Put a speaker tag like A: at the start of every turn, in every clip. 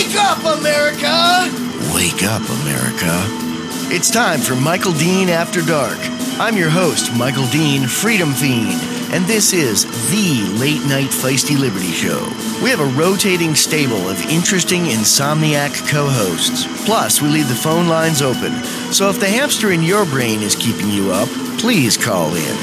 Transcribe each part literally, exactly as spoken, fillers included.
A: Wake up, America!
B: Wake up, America. It's time for Michael Dean After Dark. I'm your host, Michael Dean, Freedom Fiend, and this is the Late Night Feisty Liberty Show. We have a rotating stable of interesting insomniac co-hosts. Plus, we leave the phone lines open, so if the hamster in your brain is keeping you up, please call in.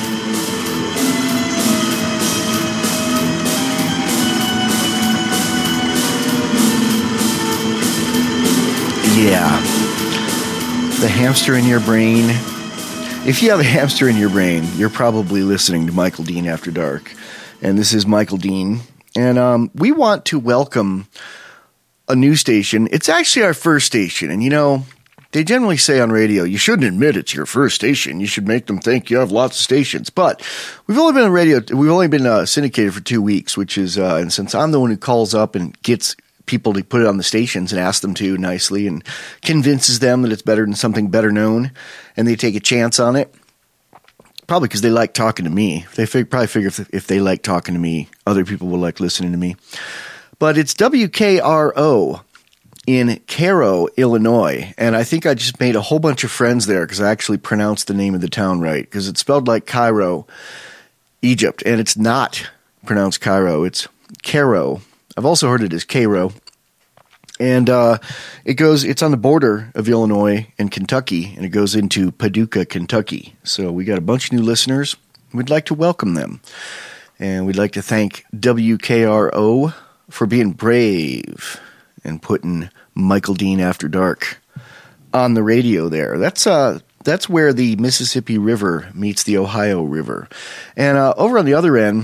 B: Yeah, the hamster in your brain. If you have a hamster in your brain, you're probably listening to Michael Dean After Dark. And this is Michael Dean. And um, we want to welcome a new station. It's actually our first station. And, you know, they generally say on radio, you shouldn't admit it's your first station. You should make them think you have lots of stations. But we've only been on radio, we've only been uh, syndicated for two weeks, which is, uh, and since I'm the one who calls up and gets people to put it on the stations and ask them to nicely and convinces them that it's better than something better known, and they take a chance on it. Probably because they like talking to me. They fig- probably figure if, if they like talking to me, other people will like listening to me. But it's W K R O in Cairo, Illinois, and I think I just made a whole bunch of friends there because I actually pronounced the name of the town right, because it's spelled like Cairo, Egypt, and it's not pronounced Cairo. It's Cairo. I've also heard it as Cairo. And uh, it goes, it's on the border of Illinois and Kentucky, and it goes into Paducah, Kentucky. So we got a bunch of new listeners. We'd like to welcome them. And we'd like to thank W K R O for being brave and putting Michael Dean After Dark on the radio there. That's uh, that's where the Mississippi River meets the Ohio River. And uh, over on the other end,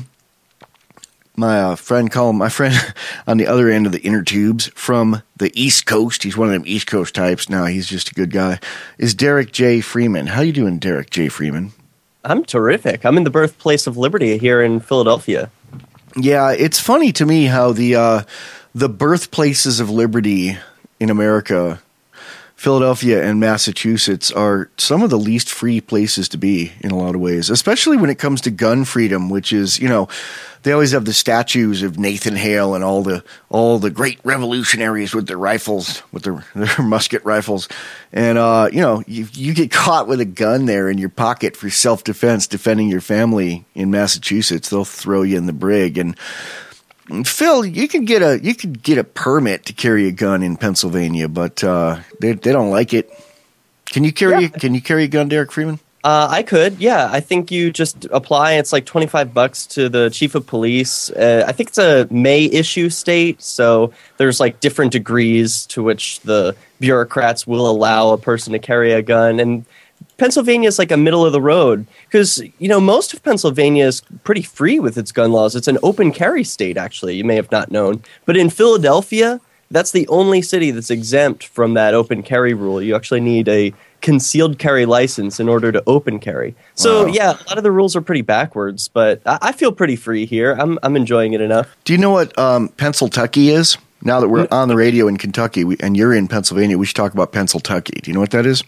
B: My uh, friend, call him my friend on the other end of the inner tubes from the East Coast. He's one of them East Coast types. No, he's just a good guy. Is Derek J. Freeman. How you doing, Derek J. Freeman?
C: I'm terrific. I'm in the birthplace of liberty here in Philadelphia.
B: Yeah, it's funny to me how the uh, the birthplaces of liberty in America, Philadelphia and Massachusetts, are some of the least free places to be in a lot of ways, especially when it comes to gun freedom, which is, you know, they always have the statues of Nathan Hale and all the all the great revolutionaries with their rifles, with their, their musket rifles. And, uh, you know, you, you get caught with a gun there in your pocket for self-defense, defending your family in Massachusetts, they'll throw you in the brig. And Phil, you can get a you could get a permit to carry a gun in Pennsylvania, but uh, they they don't like it. Can you carry yeah. Can you carry a gun, Derek Freeman?
C: Uh, I could, yeah. I think you just apply. It's like twenty-five bucks to the chief of police. Uh, I think it's a May issue state, so there's like different degrees to which the bureaucrats will allow a person to carry a gun. And Pennsylvania is like a middle of the road because, you know, most of Pennsylvania is pretty free with its gun laws. It's an open carry state, actually. You may have not known. But in Philadelphia, that's the only city that's exempt from that open carry rule. You actually need a concealed carry license in order to open carry. So, wow. yeah, a lot of the rules are pretty backwards, but I, I feel pretty free here. I'm I'm enjoying it enough.
B: Do you know what um, Pennsyltucky is? Now that we're on the radio in Kentucky we, and you're in Pennsylvania, we should talk about Pennsyltucky. Do you know what that is?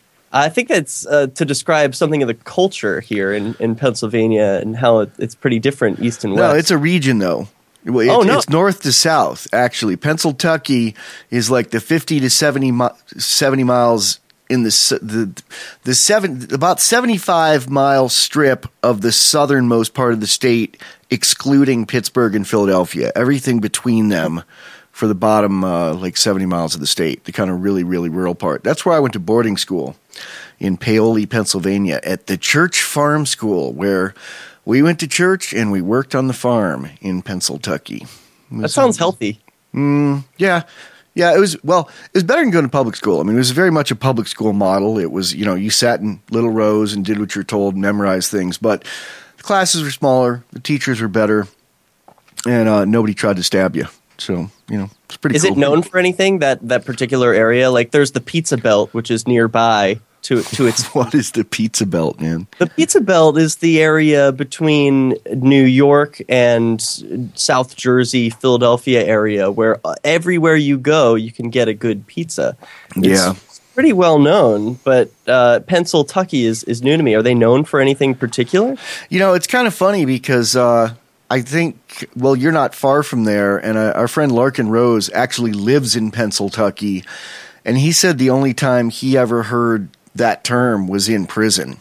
C: I think that's uh, to describe something of the culture here in, in Pennsylvania and how it, it's pretty different east and west.
B: No, it's a region, though. It's,
C: oh, no.
B: It's north to south, actually. Pennsyltucky is like the fifty to seventy, seventy miles in the the the seven about seventy-five mile strip of the southernmost part of the state, excluding Pittsburgh and Philadelphia. Everything between them for the bottom uh, like seventy miles of the state, the kind of really, really rural part. That's where I went to boarding school in Paoli, Pennsylvania, at the Church Farm School, where we went to church and we worked on the farm in Pennsyltucky.
C: That sounds healthy.
B: Mm, yeah. Yeah, it was, well, it was better than going to public school. I mean, it was very much a public school model. It was, you know, you sat in little rows and did what you're told, memorized things. But the classes were smaller, the teachers were better, and uh, nobody tried to stab you. So, you know, it's pretty
C: Is
B: cool.
C: it known for anything, that, that particular area? Like, there's the Pizza Belt, which is nearby to to its...
B: What is the Pizza Belt, man?
C: The Pizza Belt is the area between New York and South Jersey, Philadelphia area, where everywhere you go, you can get a good pizza. It's
B: yeah.
C: pretty well known, but uh, Pennsyltucky is, is new to me. Are they known for anything particular?
B: You know, it's kind of funny because... Uh, I think, well, you're not far from there, and uh, our friend Larkin Rose actually lives in Pennsylvania, and he said the only time he ever heard that term was in prison.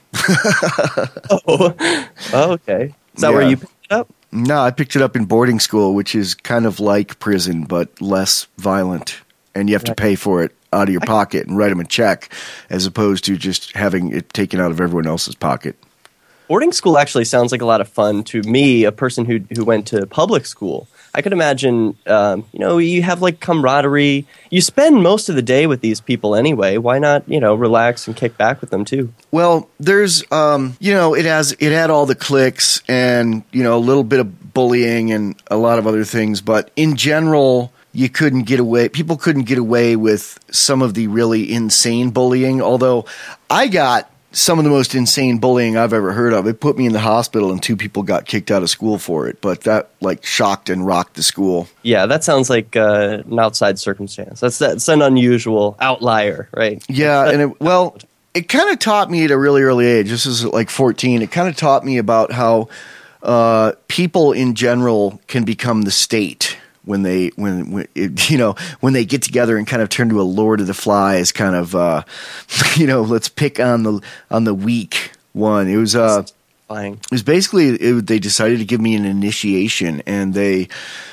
C: oh. oh, okay. Is that
B: Yeah.
C: where you picked it up?
B: No, I picked it up in boarding school, which is kind of like prison, but less violent, and you have to
C: Right.
B: pay for it out of your pocket and write them a check, as opposed to just having it taken out of everyone else's pocket.
C: Boarding school actually sounds like a lot of fun to me, a person who who went to public school. I could imagine, um, you know, you have like camaraderie. You spend most of the day with these people anyway. Why not, you know, relax and kick back with them too?
B: Well, there's, um, you know, it has it had all the cliques and, you know, a little bit of bullying and a lot of other things, but in general, you couldn't get away. People couldn't get away with some of the really insane bullying. Although I got some of the most insane bullying I've ever heard of. It put me in the hospital, and two people got kicked out of school for it. But that like shocked and rocked the school.
C: Yeah, that sounds like uh, an outside circumstance. That's that's an unusual outlier, right?
B: Yeah, and it, well, it kind of taught me at a really early age. This is like fourteen. It kind of taught me about how uh, people in general can become the state. When they, when, when it, you know, when they get together and kind of turn to a Lord of the Flies kind of, uh, you know, let's pick on the on the weak one. It was, uh,
C: Fine.
B: it was basically it, they decided to give me an initiation, and they,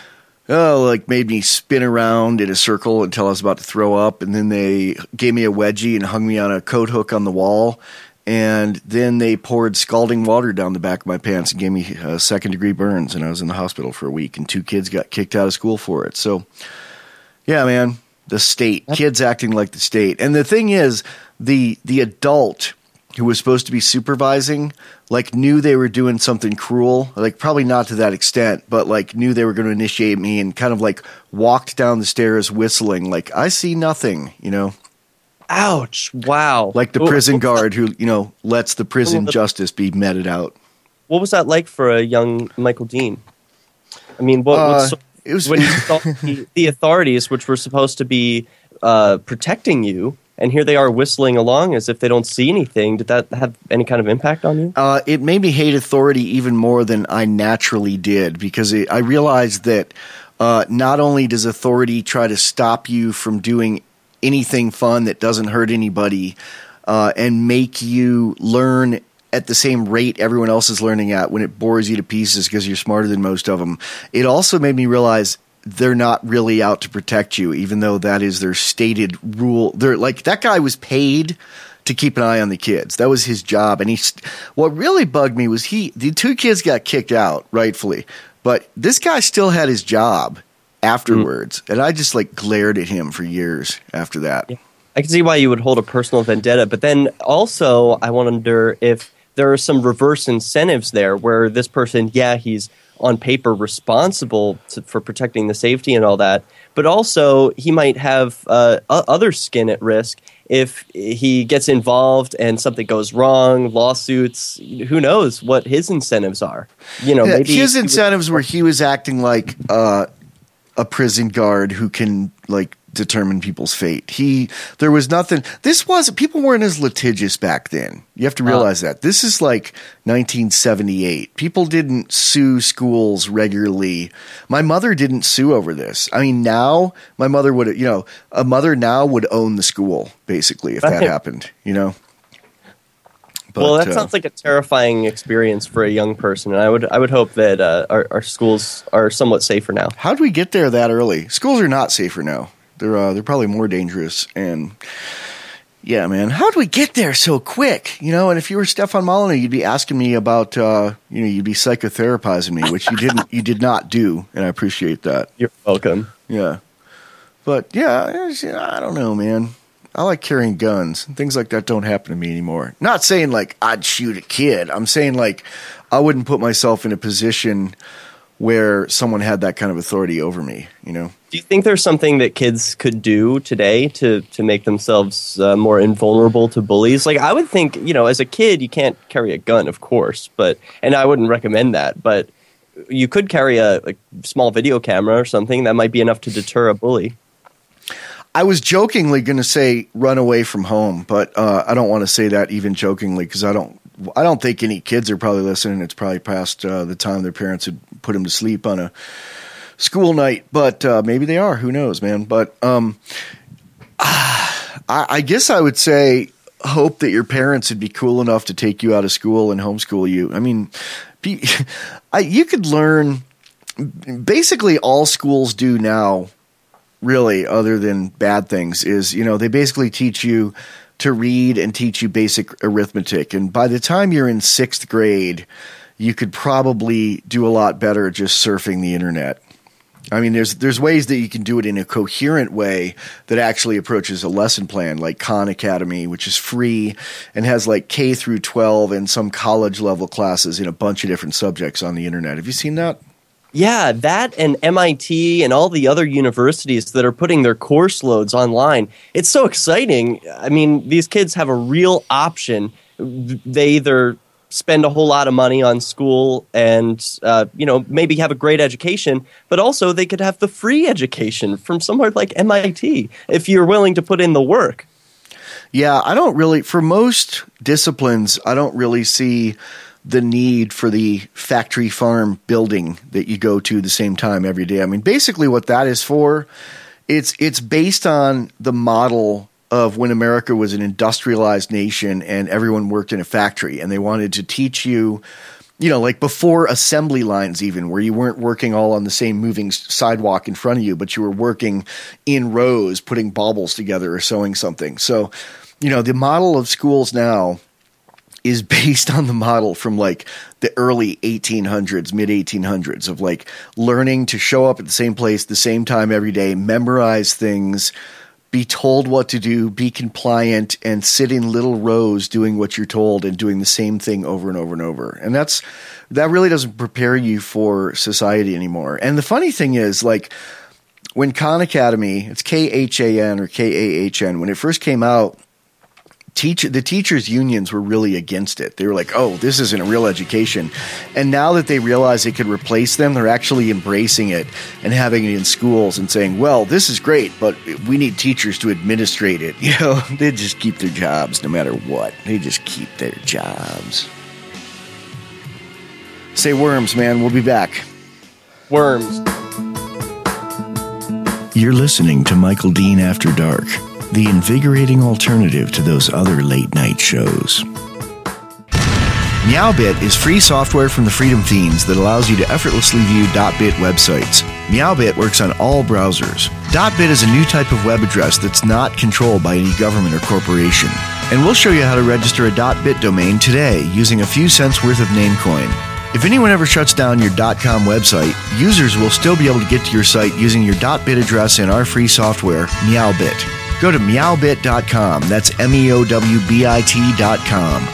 B: oh, like made me spin around in a circle until I was about to throw up, and then they gave me a wedgie and hung me on a coat hook on the wall. And then they poured scalding water down the back of my pants and gave me uh, second-degree burns, and I was in the hospital for a week, and two kids got kicked out of school for it. So, yeah, man, the state. Kids acting like the state. And the thing is, the the adult who was supposed to be supervising, like, knew they were doing something cruel. Like, probably not to that extent, but, like, knew they were going to initiate me and kind of, like, walked down the stairs whistling, like, I see nothing, you know?
C: Ouch! Wow.
B: Like the
C: What-
B: prison
C: what was
B: guard who, you know, lets the prison justice be meted out.
C: that- What was that like for a young Michael Dean? I mean, what,
B: Uh,
C: what's so,
B: it was
C: when you saw the, the authorities, which were supposed to be uh, protecting you, and here they are whistling along as if they don't see anything. Did that have any kind of impact on you?
B: Uh, it made me hate authority even more than I naturally did, because it, I realized that uh, not only does authority try to stop you from doing anything fun that doesn't hurt anybody uh, and make you learn at the same rate everyone else is learning at when it bores you to pieces because you're smarter than most of them. It also made me realize they're not really out to protect you, even though that is their stated rule. They're like, that guy was paid to keep an eye on the kids. That was his job. And he, what really bugged me was he, the two kids got kicked out, rightfully, but this guy still had his job afterwards. Mm. And I just like glared at him for years after that.
C: Yeah. I can see why you would hold a personal vendetta, but then also I wonder if there are some reverse incentives there where this person, yeah, he's on paper responsible to, for protecting the safety and all that, but also he might have uh, other skin at risk if he gets involved and something goes wrong, lawsuits. Who knows what his incentives are? You know,
B: yeah,
C: maybe
B: his incentives were he was acting like uh, a prison guard who can like determine people's fate. He there was nothing. This was people weren't as litigious back then. You have to realize uh, that this is like nineteen seventy-eight. People didn't sue schools regularly. My mother didn't sue over this. I mean, now my mother would, you know, a mother now would own the school basically if that happened. You know.
C: But, well, that uh, sounds like a terrifying experience for a young person, and I would I would hope that uh, our, our schools are somewhat safer now.
B: How do we get there that early? Schools are not safer now. They're uh, they're probably more dangerous. And yeah, man, how do we get there so quick? You know, and if you were Stefan Molyneux, you'd be asking me about uh, you know, you'd be psychotherapizing me, which you didn't you did not do, and I appreciate that.
C: You're welcome.
B: Yeah, but yeah, I don't know, man. I like carrying guns. Things like that don't happen to me anymore. Not saying like I'd shoot a kid. I'm saying like I wouldn't put myself in a position where someone had that kind of authority over me, you know?
C: Do you think there's something that kids could do today to, to make themselves uh, more invulnerable to bullies? Like, I would think, you know, as a kid, you can't carry a gun, of course, but, and I wouldn't recommend that, but you could carry a, a small video camera or something that might be enough to deter a bully.
B: I was jokingly going to say run away from home, but uh, I don't want to say that even jokingly because I don't I don't think any kids are probably listening. It's probably past uh, the time their parents had put them to sleep on a school night, but uh, maybe they are. Who knows, man? But um, I, I guess I would say hope that your parents would be cool enough to take you out of school and homeschool you. I mean, be, I, you could learn basically all schools do now, really, other than bad things, is, you know, they basically teach you to read and teach you basic arithmetic. And by the time you're in sixth grade, you could probably do a lot better just surfing the internet. I mean, there's there's ways that you can do it in a coherent way that actually approaches a lesson plan, like Khan Academy, which is free and has like K through twelve and some college level classes in a bunch of different subjects on the internet. Have you seen that?
C: Yeah, that and M I T and all the other universities that are putting their course loads online. It's so exciting. I mean, these kids have a real option. They either spend a whole lot of money on school and, uh, you know, maybe have a great education, but also they could have the free education from somewhere like M I T if you're willing to put in the work.
B: Yeah, I don't really, for most disciplines, I don't really see the need for the factory farm building that you go to the same time every day. I mean, basically what that is for, it's it's based on the model of when America was an industrialized nation and everyone worked in a factory, and they wanted to teach you, you know, like before assembly lines even, where you weren't working all on the same moving sidewalk in front of you, but you were working in rows, putting baubles together or sewing something. So, you know, the model of schools now is based on the model from like the early eighteen hundreds, mid eighteen hundreds of like learning to show up at the same place, the same time every day, memorize things, be told what to do, be compliant, and sit in little rows doing what you're told and doing the same thing over and over and over. And that's that really doesn't prepare you for society anymore. And the funny thing is, like, when Khan Academy, it's K H A N or K A H N, when it first came out, Teacher, the teachers' unions were really against it. They were like, oh, this isn't a real education. And now that they realize it could replace them, they're actually embracing it and having it in schools and saying, well, this is great, but we need teachers to administrate it. You know, they just keep their jobs no matter what. They just keep their jobs. Say worms, man. We'll be back.
C: Worms.
B: You're listening to Michael Dean After Dark, the invigorating alternative to those other late-night shows. Meowbit is free software from the Freedom Fiends that allows you to effortlessly view .bit websites. Meowbit works on all browsers. .bit is a new type of web address that's not controlled by any government or corporation. And we'll show you how to register a .bit domain today using a few cents worth of Namecoin. If anyone ever shuts down your .com website, users will still be able to get to your site using your .bit address in our free software, Meowbit. Go to meowbit dot com. That's M E O W B I T dot com.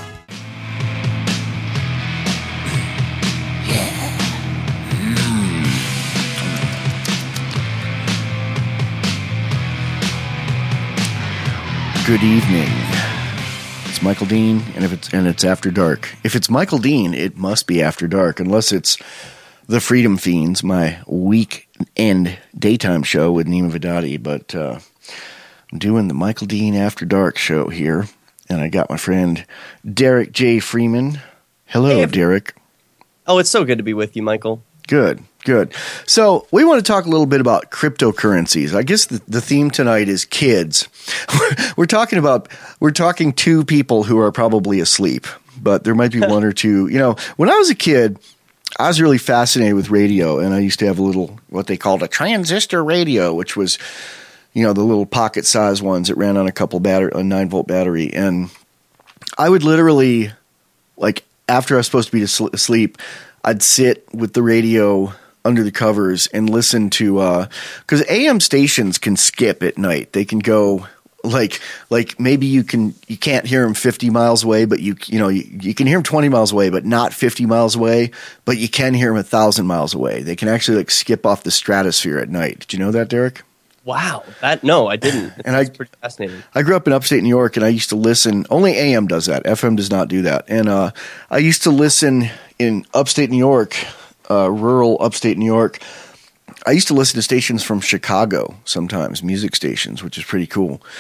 B: Good evening. It's Michael Dean, and if it's and it's after dark. If it's Michael Dean, it must be after dark, unless it's the Freedom Fiends, my weekend daytime show with Nima Vidadi. But uh, I'm doing the Michael Dean After Dark show here, and I got my friend Derek J. Freeman. Hello, hey, Derek.
C: Oh, it's so good to be with you, Michael.
B: Good, good. So we want to talk a little bit about cryptocurrencies. I guess the, the theme tonight is kids. we're talking about we're talking to people who are probably asleep, but there might be one or two. You know, when I was a kid, I was really fascinated with radio, and I used to have a little what they called a transistor radio, which was, you know, the little pocket-sized ones that ran on a couple battery, a nine-volt battery. And I would literally, like, after I was supposed to be asleep, I'd sit with the radio under the covers and listen to, because uh, A M stations can skip at night. They can go, like, like maybe you can, you can't hear them fifty miles away, but you, you know, you, you can hear them twenty miles away, but not fifty miles away, but you can hear them a thousand miles away. They can actually, like, skip off the stratosphere at night. Did you know that, Derek?
C: Wow, that no, I didn't.
B: And I,
C: pretty fascinating.
B: I grew up in upstate New York, and I used to listen. Only A M does that. F M does not do that. And uh, I used to listen in upstate New York, uh, rural upstate New York. I used to listen to stations from Chicago sometimes, music stations, which is pretty cool.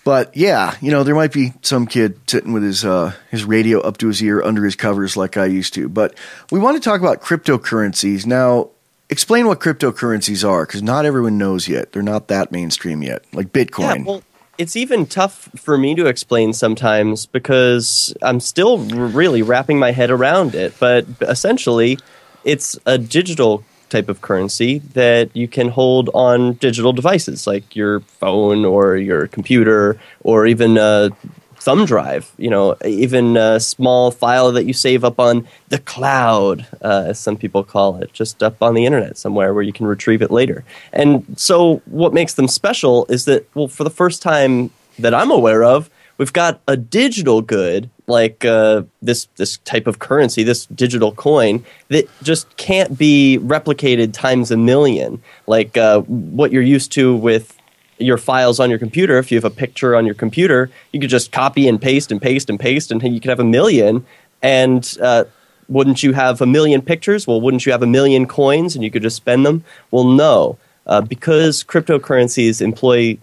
B: But yeah, you know, there might be some kid sitting with his uh, his radio up to his ear under his covers like I used to. But we want to talk about cryptocurrencies. Now, explain what cryptocurrencies are, because not everyone knows yet. They're not that mainstream yet, like Bitcoin.
C: Yeah, well, it's even tough for me to explain sometimes because I'm still really wrapping my head around it. But essentially, it's a digital type of currency that you can hold on digital devices like your phone or your computer or even a thumb drive, you know, even a small file that you save up on the cloud, uh, as some people call it, just up on the internet somewhere where you can retrieve it later. And so what makes them special is that, well, for the first time that I'm aware of, we've got a digital good like uh, this this type of currency, this digital coin, that just can't be replicated times a million. Like uh, what you're used to with your files on your computer. If you have a picture on your computer, you could just copy and paste and paste and paste, and you could have a million. And uh, wouldn't you have a million pictures? Well, wouldn't you have a million coins and you could just spend them? Well, no, uh, because cryptocurrencies employ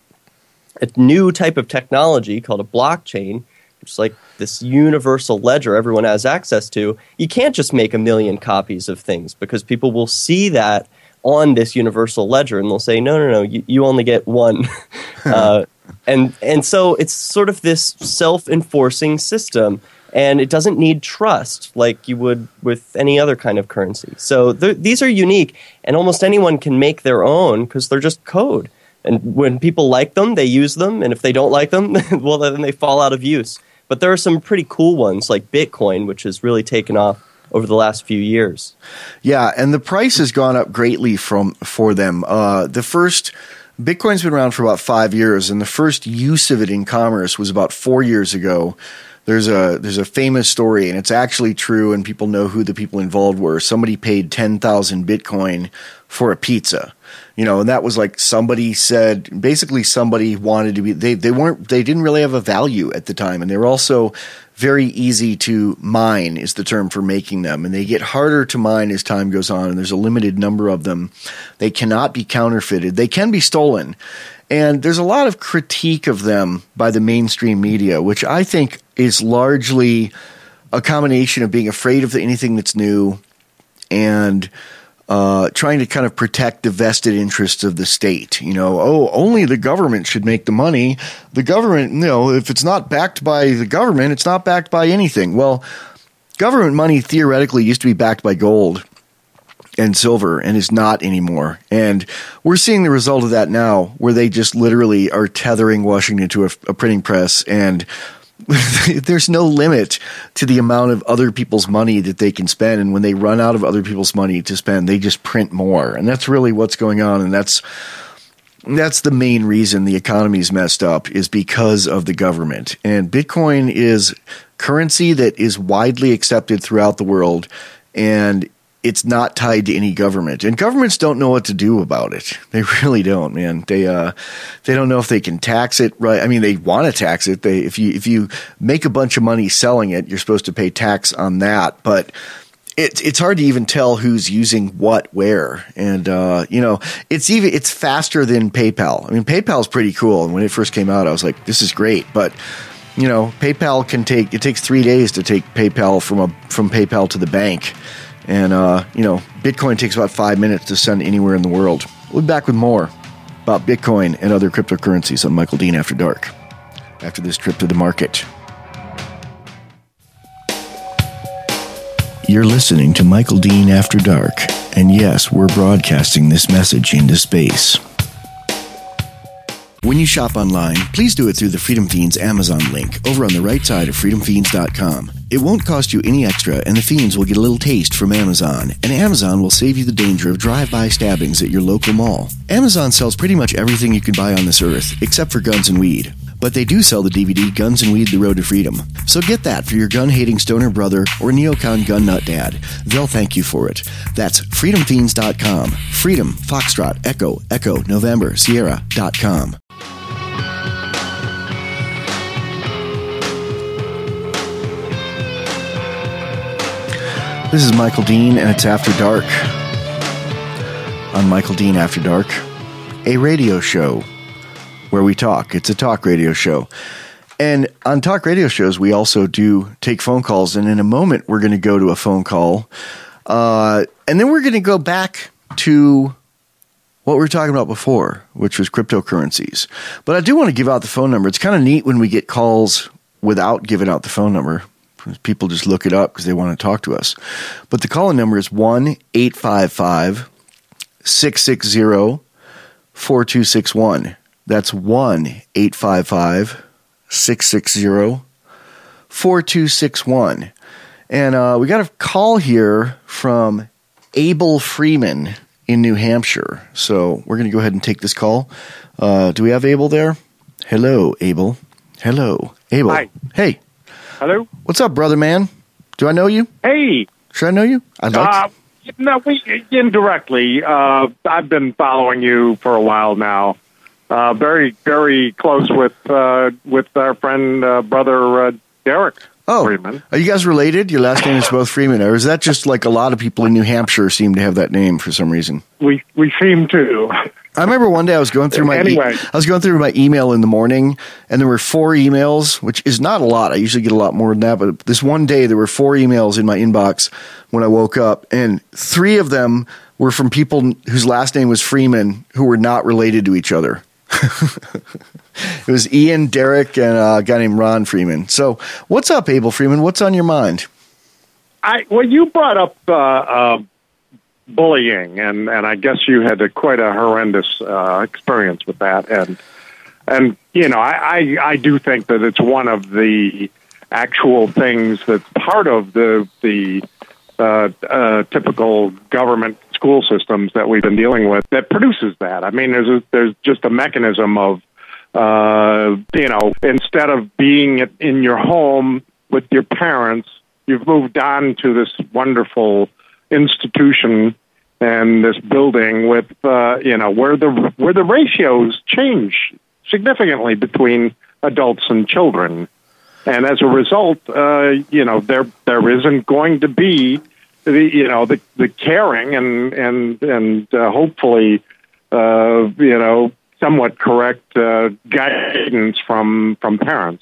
C: a new type of technology called a blockchain, which is like this universal ledger everyone has access to. You can't just make a million copies of things because people will see that on this universal ledger and they'll say, no, no, no, you, you only get one. uh, and and so it's sort of this self-enforcing system, and it doesn't need trust like you would with any other kind of currency. So these are unique, and almost anyone can make their own because they're just code. And when people like them, they use them, and if they don't like them, well, then they fall out of use. But there are some pretty cool ones like Bitcoin, which has really taken off over the last few years.
B: Yeah, and the price has gone up greatly from for them. Uh, the first Bitcoin's been around for about five years, and the first use of it in commerce was about four years ago. There's a there's a famous story, and it's actually true, and people know who the people involved were. Somebody paid ten thousand Bitcoin for a pizza. You know, and that was like somebody said, basically somebody wanted to be, they, they weren't, they didn't really have a value at the time. And they were also very easy to mine is the term for making them. And they get harder to mine as time goes on. And there's a limited number of them. They cannot be counterfeited. They can be stolen. And there's a lot of critique of them by the mainstream media, which I think is largely a combination of being afraid of anything that's new and Uh, trying to kind of protect the vested interests of the state. You know, oh, only the government should make the money. The government, you know, if it's not backed by the government, it's not backed by anything. Well, government money theoretically used to be backed by gold and silver and is not anymore. And we're seeing the result of that now, where they just literally are tethering Washington to a, a printing press, and there's no limit to the amount of other people's money that they can spend. And when they run out of other people's money to spend, they just print more. And that's really what's going on. And that's that's the main reason the economy is messed up, is because of the government. And Bitcoin is currency that is widely accepted throughout the world, and it's not tied to any government. And governments don't know what to do about it. They really don't, man. They uh, they don't know if they can tax it right. I mean, they want to tax it. They if you if you make a bunch of money selling it, you're supposed to pay tax on that. But it's it's hard to even tell who's using what where. And uh, you know, it's even it's faster than PayPal. I mean, PayPal's pretty cool. And when it first came out, I was like, this is great. But you know, PayPal can take it takes three days to take PayPal from a from PayPal to the bank. And, uh, you know, Bitcoin takes about five minutes to send anywhere in the world. We'll be back with more about Bitcoin and other cryptocurrencies on Michael Dean After Dark after this trip to the market. You're listening to Michael Dean After Dark. And yes, we're broadcasting this message into space. When you shop online, please do it through the Freedom Fiends Amazon link over on the right side of freedom fiends dot com. It won't cost you any extra, and the Fiends will get a little taste from Amazon, and Amazon will save you the danger of drive-by stabbings at your local mall. Amazon sells pretty much everything you can buy on this earth, except for guns and weed. But they do sell the D V D Guns and Weed, The Road to Freedom. So get that for your gun-hating stoner brother or neocon gun nut dad. They'll thank you for it. That's freedom fiends dot com. Freedom, Foxtrot, Echo, Echo, November, Sierra dot com. This is Michael Dean, and it's After Dark on Michael Dean After Dark, a radio show where we talk. It's a talk radio show. And on talk radio shows, we also do take phone calls. And in a moment, we're going to go to a phone call. Uh, and then we're going to go back to what we were talking about before, which was cryptocurrencies. But I do want to give out the phone number. It's kind of neat when we get calls without giving out the phone number. People just look it up because they want to talk to us. But the call-in number is one eight five five, six six zero, four two six one. That's one eight five five, six six zero, four two six one. And uh, we got a call here from Abel Freeman in New Hampshire. So we're going to go ahead and take this call. Uh, do we have Abel there? Hello, Abel. Hello, Abel.
D: Hi.
B: Hey.
D: Hello?
B: What's up, brother man? Do I know you?
D: Hey.
B: Should I know you? I'd like
D: uh,
B: to.
D: No, we, indirectly. Uh, I've been following you for a while now. Uh, very, very close with uh, with our friend, uh, brother uh, Derek
B: Oh,
D: Freeman.
B: Are you guys related? Your last name is both Freeman, or is that just like a lot of people in New Hampshire seem to have that name for some reason?
D: We we seem to.
B: I remember one day I was going through my
D: Anyway.
B: e- I was going through my email in the morning, and there were four emails, which is not a lot. I usually get a lot more than that, but this one day there were four emails in my inbox when I woke up, and three of them were from people whose last name was Freeman who were not related to each other. It was Ian, Derek, and a guy named Ron Freeman. So, what's up, Abel Freeman? What's on your mind?
D: I well, you brought up uh, uh, bullying, and, and I guess you had a, quite a horrendous uh, experience with that, and and you know, I, I I do think that it's one of the actual things that's part of the the uh, uh, typical government school systems that we've been dealing with that produces that. I mean, there's a, there's just a mechanism of uh, you know, instead of being in your home with your parents, you've moved on to this wonderful institution and this building with, uh, you know, where the where the ratios change significantly between adults and children, and as a result, uh, you know, there there isn't going to be the you know the the caring and and and uh, hopefully, uh, you know, somewhat correct uh, guidance from from parents,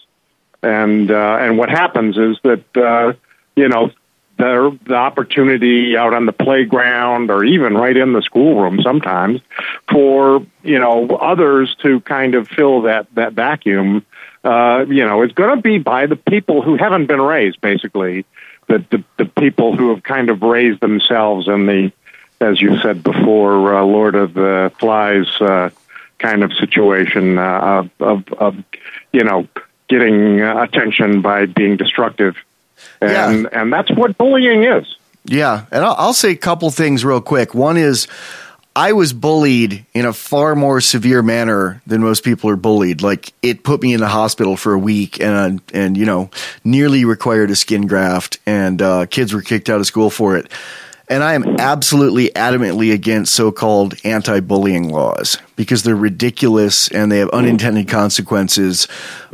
D: and uh, and what happens is that uh, you know. The, the opportunity out on the playground or even right in the schoolroom sometimes for, you know, others to kind of fill that, that vacuum, uh, you know, it's going to be by the people who haven't been raised, basically, the, the, the people who have kind of raised themselves in the, as you said before, uh, Lord of the Flies uh, kind of situation uh, of, of, of, you know, getting uh, attention by being destructive. And, yeah. and that's what bullying is.
B: Yeah. And I'll, I'll say a couple things real quick. One is I was bullied in a far more severe manner than most people are bullied. Like, it put me in the hospital for a week and, and you know, nearly required a skin graft, and uh, kids were kicked out of school for it. And I am absolutely adamantly against so-called anti-bullying laws because they're ridiculous and they have unintended consequences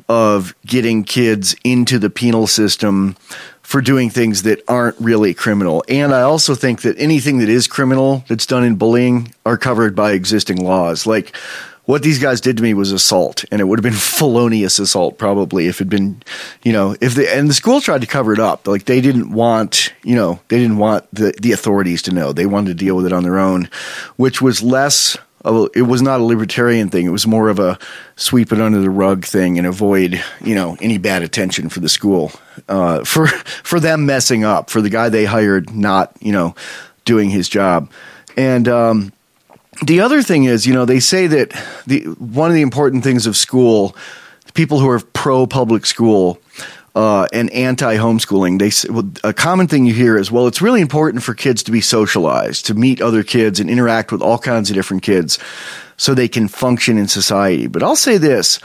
B: of getting kids into the penal system for doing things that aren't really criminal. And I also think that anything that is criminal that's done in bullying are covered by existing laws. Like, what these guys did to me was assault, and it would have been felonious assault probably if it'd been, you know, if the and the school tried to cover it up. Like, they didn't want, you know, they didn't want the, the authorities to know. They wanted to deal with it on their own, which was less of a, it was not a libertarian thing. It was more of a sweep it under the rug thing and avoid, you know, any bad attention for the school, uh, for, for them messing up, for the guy they hired not, you know, doing his job. And, um, the other thing is, you know, they say that the one of the important things of school, people who are pro-public school uh, and anti-homeschooling, they say, well, a common thing you hear is, well, it's really important for kids to be socialized, to meet other kids and interact with all kinds of different kids so they can function in society. But I'll say this,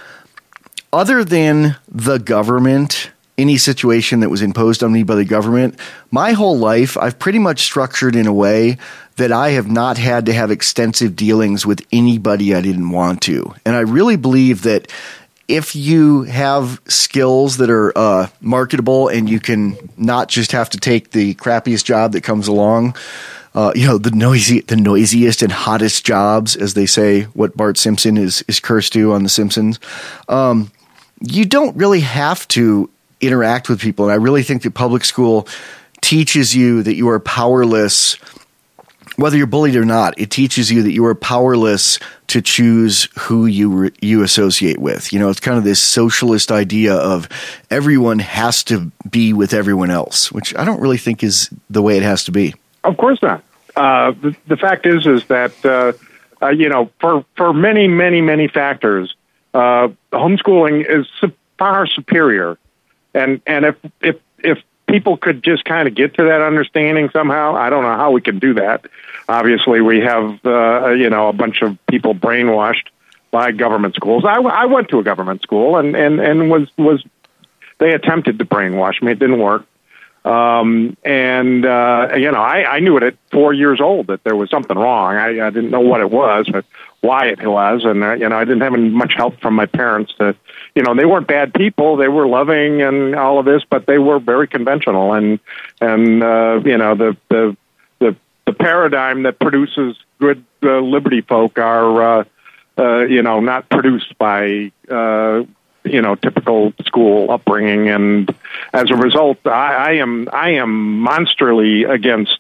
B: other than the government, any situation that was imposed on me by the government, my whole life, I've pretty much structured in a way that I have not had to have extensive dealings with anybody I didn't want to. And I really believe that if you have skills that are uh, marketable and you can not just have to take the crappiest job that comes along, uh, you know, the noisy, the noisiest and hottest jobs, as they say, what Bart Simpson is, is cursed to on The Simpsons. Um, you don't really have to interact with people. And I really think that public school teaches you that you are powerless, whether you're bullied or not. It teaches you that you are powerless to choose who you re- you associate with. You know, it's kind of this socialist idea of everyone has to be with everyone else, which I don't really think is the way it has to be.
D: Of course not. Uh, the, the fact is, is that uh, uh, you know, for for many, many, many factors, uh, homeschooling is su- far superior. And and if if if people could just kind of get to that understanding somehow, I don't know how we can do that. Obviously, we have uh, you know a bunch of people brainwashed by government schools. I, I went to a government school, and, and, and was was they attempted to brainwash me. It didn't work. Um, and uh, you know, I, I knew it at four years old that there was something wrong. I, I didn't know what it was, but why it was, and uh, you know, I didn't have any much help from my parents to, you know, they weren't bad people. They were loving and all of this, but they were very conventional, and and uh, you know, the the the the paradigm that produces good uh, liberty folk are, uh, uh, you know, not produced by. Uh, you know, typical school upbringing, and as a result, I, I am I am monstrally against,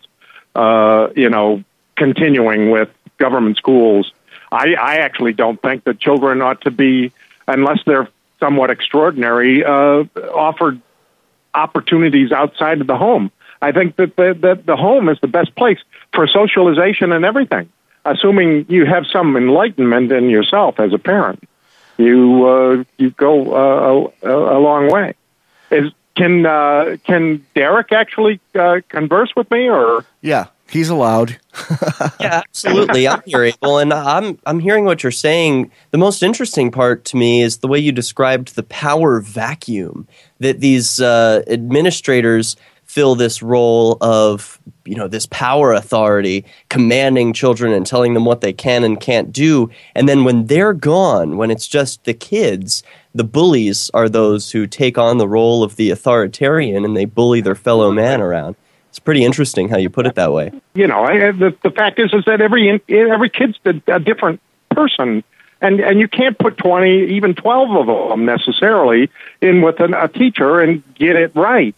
D: uh, you know, continuing with government schools. I, I actually don't think that children ought to be, unless they're somewhat extraordinary, uh, offered opportunities outside of the home. I think that the, that the home is the best place for socialization and everything, assuming you have some enlightenment in yourself as a parent. You uh, you go uh, a, a long way. Is can uh, can Derek actually uh, converse with me, or
B: yeah, he's allowed.
C: Yeah, absolutely. I'm here, Abel, and I'm I'm hearing what you're saying. The most interesting part to me is the way you described the power vacuum that these uh, administrators fill this role of, you know, this power authority commanding children and telling them what they can and can't do. And then when they're gone, when it's just the kids, the bullies are those who take on the role of the authoritarian and they bully their fellow man around. It's pretty interesting how you put it that way.
D: You know, I, the, the fact is, is that every every kid's a, a different person. And and you can't put twenty, even twelve of them necessarily in with an, a teacher and get it right.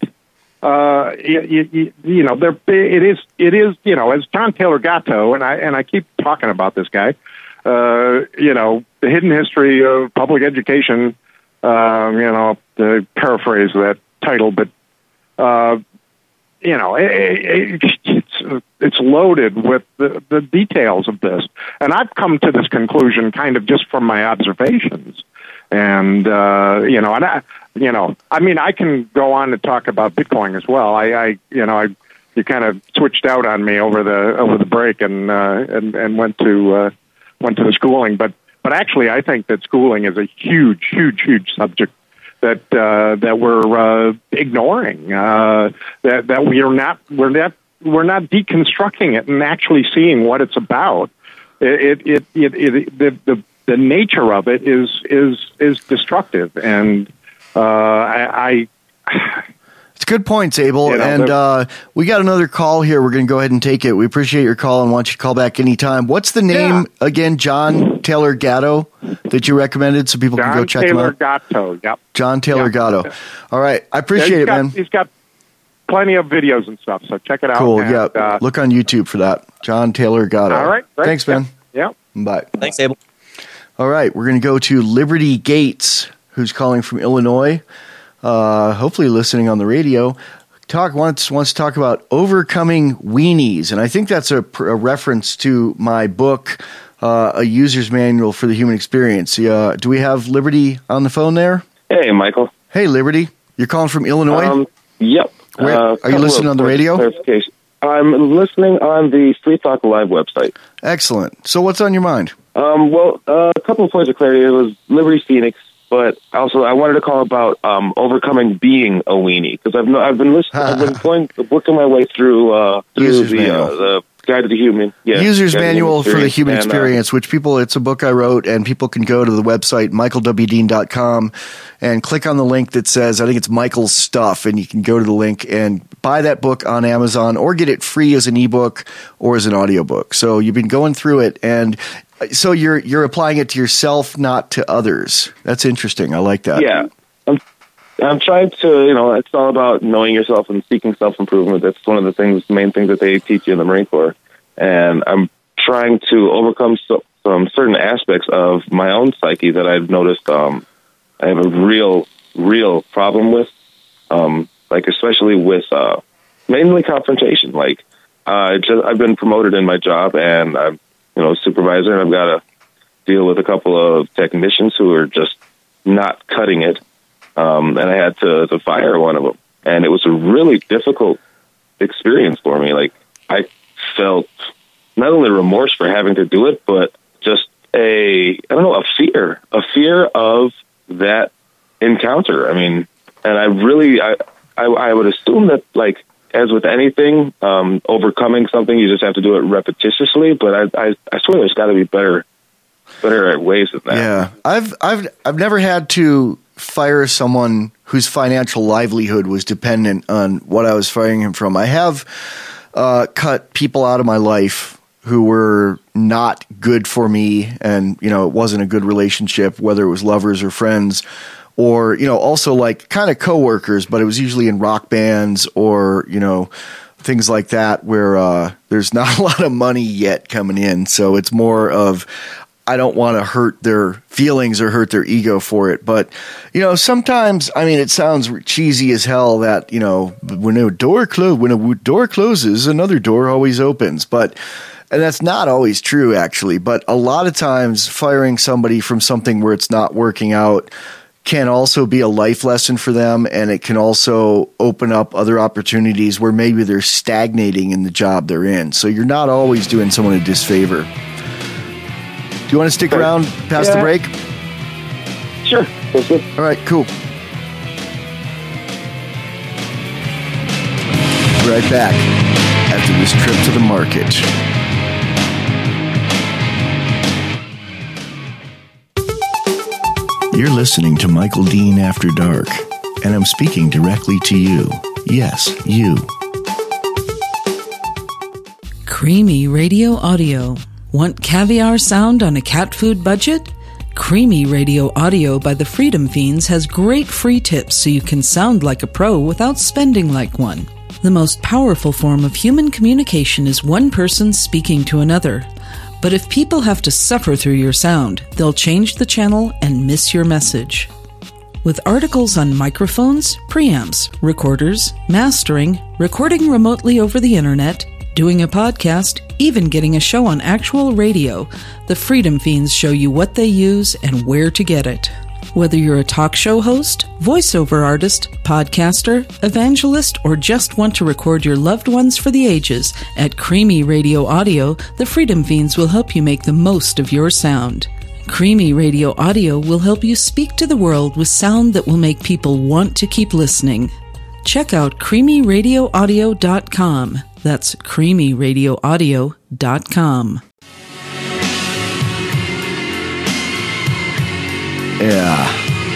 D: Uh, you, you, you know, there it is. It is. You know, as John Taylor Gatto, and I and I keep talking about this guy. Uh, you know, the hidden history of public education. Um, you know, to paraphrase that title, but uh, you know, it, it, it's it's loaded with the, the details of this, and I've come to this conclusion kind of just from my observations. And, uh, you know, and I, you know, I mean, I can go on to talk about Bitcoin as well. I, I you know, I, you kind of switched out on me over the, over the break and, uh, and, and went to, uh, went to the schooling. But, but actually, I think that schooling is a huge, huge, huge subject that, uh, that we're, uh, ignoring, uh, that, that we are not, we're not, we're not deconstructing it and actually seeing what it's about. It, it, it, it, it the, the, The nature of it is is is destructive, and uh, I, I.
B: It's good points, Abel. You know, and uh, we got another call here. We're going to go ahead and take it. We appreciate your call and want you to call back anytime. What's the name yeah. again? John Taylor Gatto that you recommended, so people
D: John
B: can go check
D: Taylor
B: him out.
D: Gatto. Yep.
B: John Taylor
D: yep.
B: Gatto. All right, I appreciate
D: yeah,
B: it,
D: got,
B: man.
D: He's got plenty of videos and stuff, so check it out.
B: Cool.
D: And,
B: yeah.
D: Uh,
B: Look on YouTube for that. John Taylor Gatto.
D: All right. Great.
B: Thanks, man.
D: Yeah.
B: Bye.
C: Thanks, Abel.
B: All right, we're going to go to Liberty Gates, who's calling from Illinois, uh, hopefully listening on the radio. Talk wants wants to talk about overcoming weenies, and I think that's a, a reference to my book, uh, A User's Manual for the Human Experience. Uh, do we have Liberty on the phone there?
E: Hey, Michael.
B: Hey, Liberty. You're calling from Illinois?
E: Um, yep.
B: Where,
E: uh,
B: are you listening on the radio?
E: Clarification. I'm listening on the Free Talk Live website.
B: Excellent. So what's on your mind?
E: Um, well, uh, a couple of points of clarity. It was Liberty Phoenix, but also I wanted to call about um, overcoming being a weenie, because I've no, I've been listening, I've been going working my way through uh, through
B: User's
E: the,
B: manual.
E: uh, the Guide to the Human. Yeah,
B: User's
E: Guide to
B: Manual for the Human
E: and, uh,
B: Experience, which people, it's a book I wrote, and people can go to the website, michael w dean dot com, and click on the link that says, I think it's Michael's Stuff, and you can go to the link and buy that book on Amazon or get it free as an ebook or as an audiobook. So you've been going through it, and so you're you're applying it to yourself, not to others. That's interesting. I like that.
E: Yeah. I'm, I'm trying to, you know, it's all about knowing yourself and seeking self-improvement. That's one of the things, main things that they teach you in the Marine Corps. And I'm trying to overcome so, some certain aspects of my own psyche that I've noticed um, I have a real, real problem with, um, like especially with uh, mainly confrontation. Like, uh, just, I've been promoted in my job, and I'm, you know, supervisor, and I've got to deal with a couple of technicians who are just not cutting it. Um, and I had to, to fire one of them. And it was a really difficult experience for me. Like, I felt not only remorse for having to do it, but just a, I don't know, a fear, a fear of that encounter. I mean, and I really, I, I, I would assume that, like, as with anything, um, overcoming something, you just have to do it repetitiously. But I, I, I swear there's got to be better, better ways than that.
B: Yeah, I've, I've, I've never had to fire someone whose financial livelihood was dependent on what I was firing him from. I have uh, cut people out of my life who were not good for me, and, you know, it wasn't a good relationship, whether it was lovers or friends, or, you know, also like kind of coworkers, but it was usually in rock bands or, you know, things like that where uh, there's not a lot of money yet coming in. So it's more of, I don't want to hurt their feelings or hurt their ego for it. But, you know, sometimes, I mean, it sounds cheesy as hell that, you know, when a door clo- when a door closes, another door always opens. But, and that's not always true, actually. But a lot of times firing somebody from something where it's not working out can also be a life lesson for them. And it can also open up other opportunities where maybe they're stagnating in the job they're in. So you're not always doing someone a disfavor. Do you want to stick around past
E: yeah.
B: the break?
E: Sure. That's good.
B: All right, cool. Be right back after this trip to the market. You're listening to Michael Dean After Dark, and I'm speaking directly to you. Yes, you.
F: Creamy Radio Audio. Want caviar sound on a cat food budget? Creamy Radio Audio by the Freedom Fiends has great free tips so you can sound like a pro without spending like one. The most powerful form of human communication is one person speaking to another. But if people have to suffer through your sound, they'll change the channel and miss your message. With articles on microphones, preamps, recorders, mastering, recording remotely over the internet, doing a podcast, even getting a show on actual radio, the Freedom Fiends show you what they use and where to get it. Whether you're a talk show host, voiceover artist, podcaster, evangelist, or just want to record your loved ones for the ages, at Creamy Radio Audio, the Freedom Fiends will help you make the most of your sound. Creamy Radio Audio will help you speak to the world with sound that will make people want to keep listening. Check out creamy radio audio dot com. That's creamy radio audio dot com.
B: Yeah.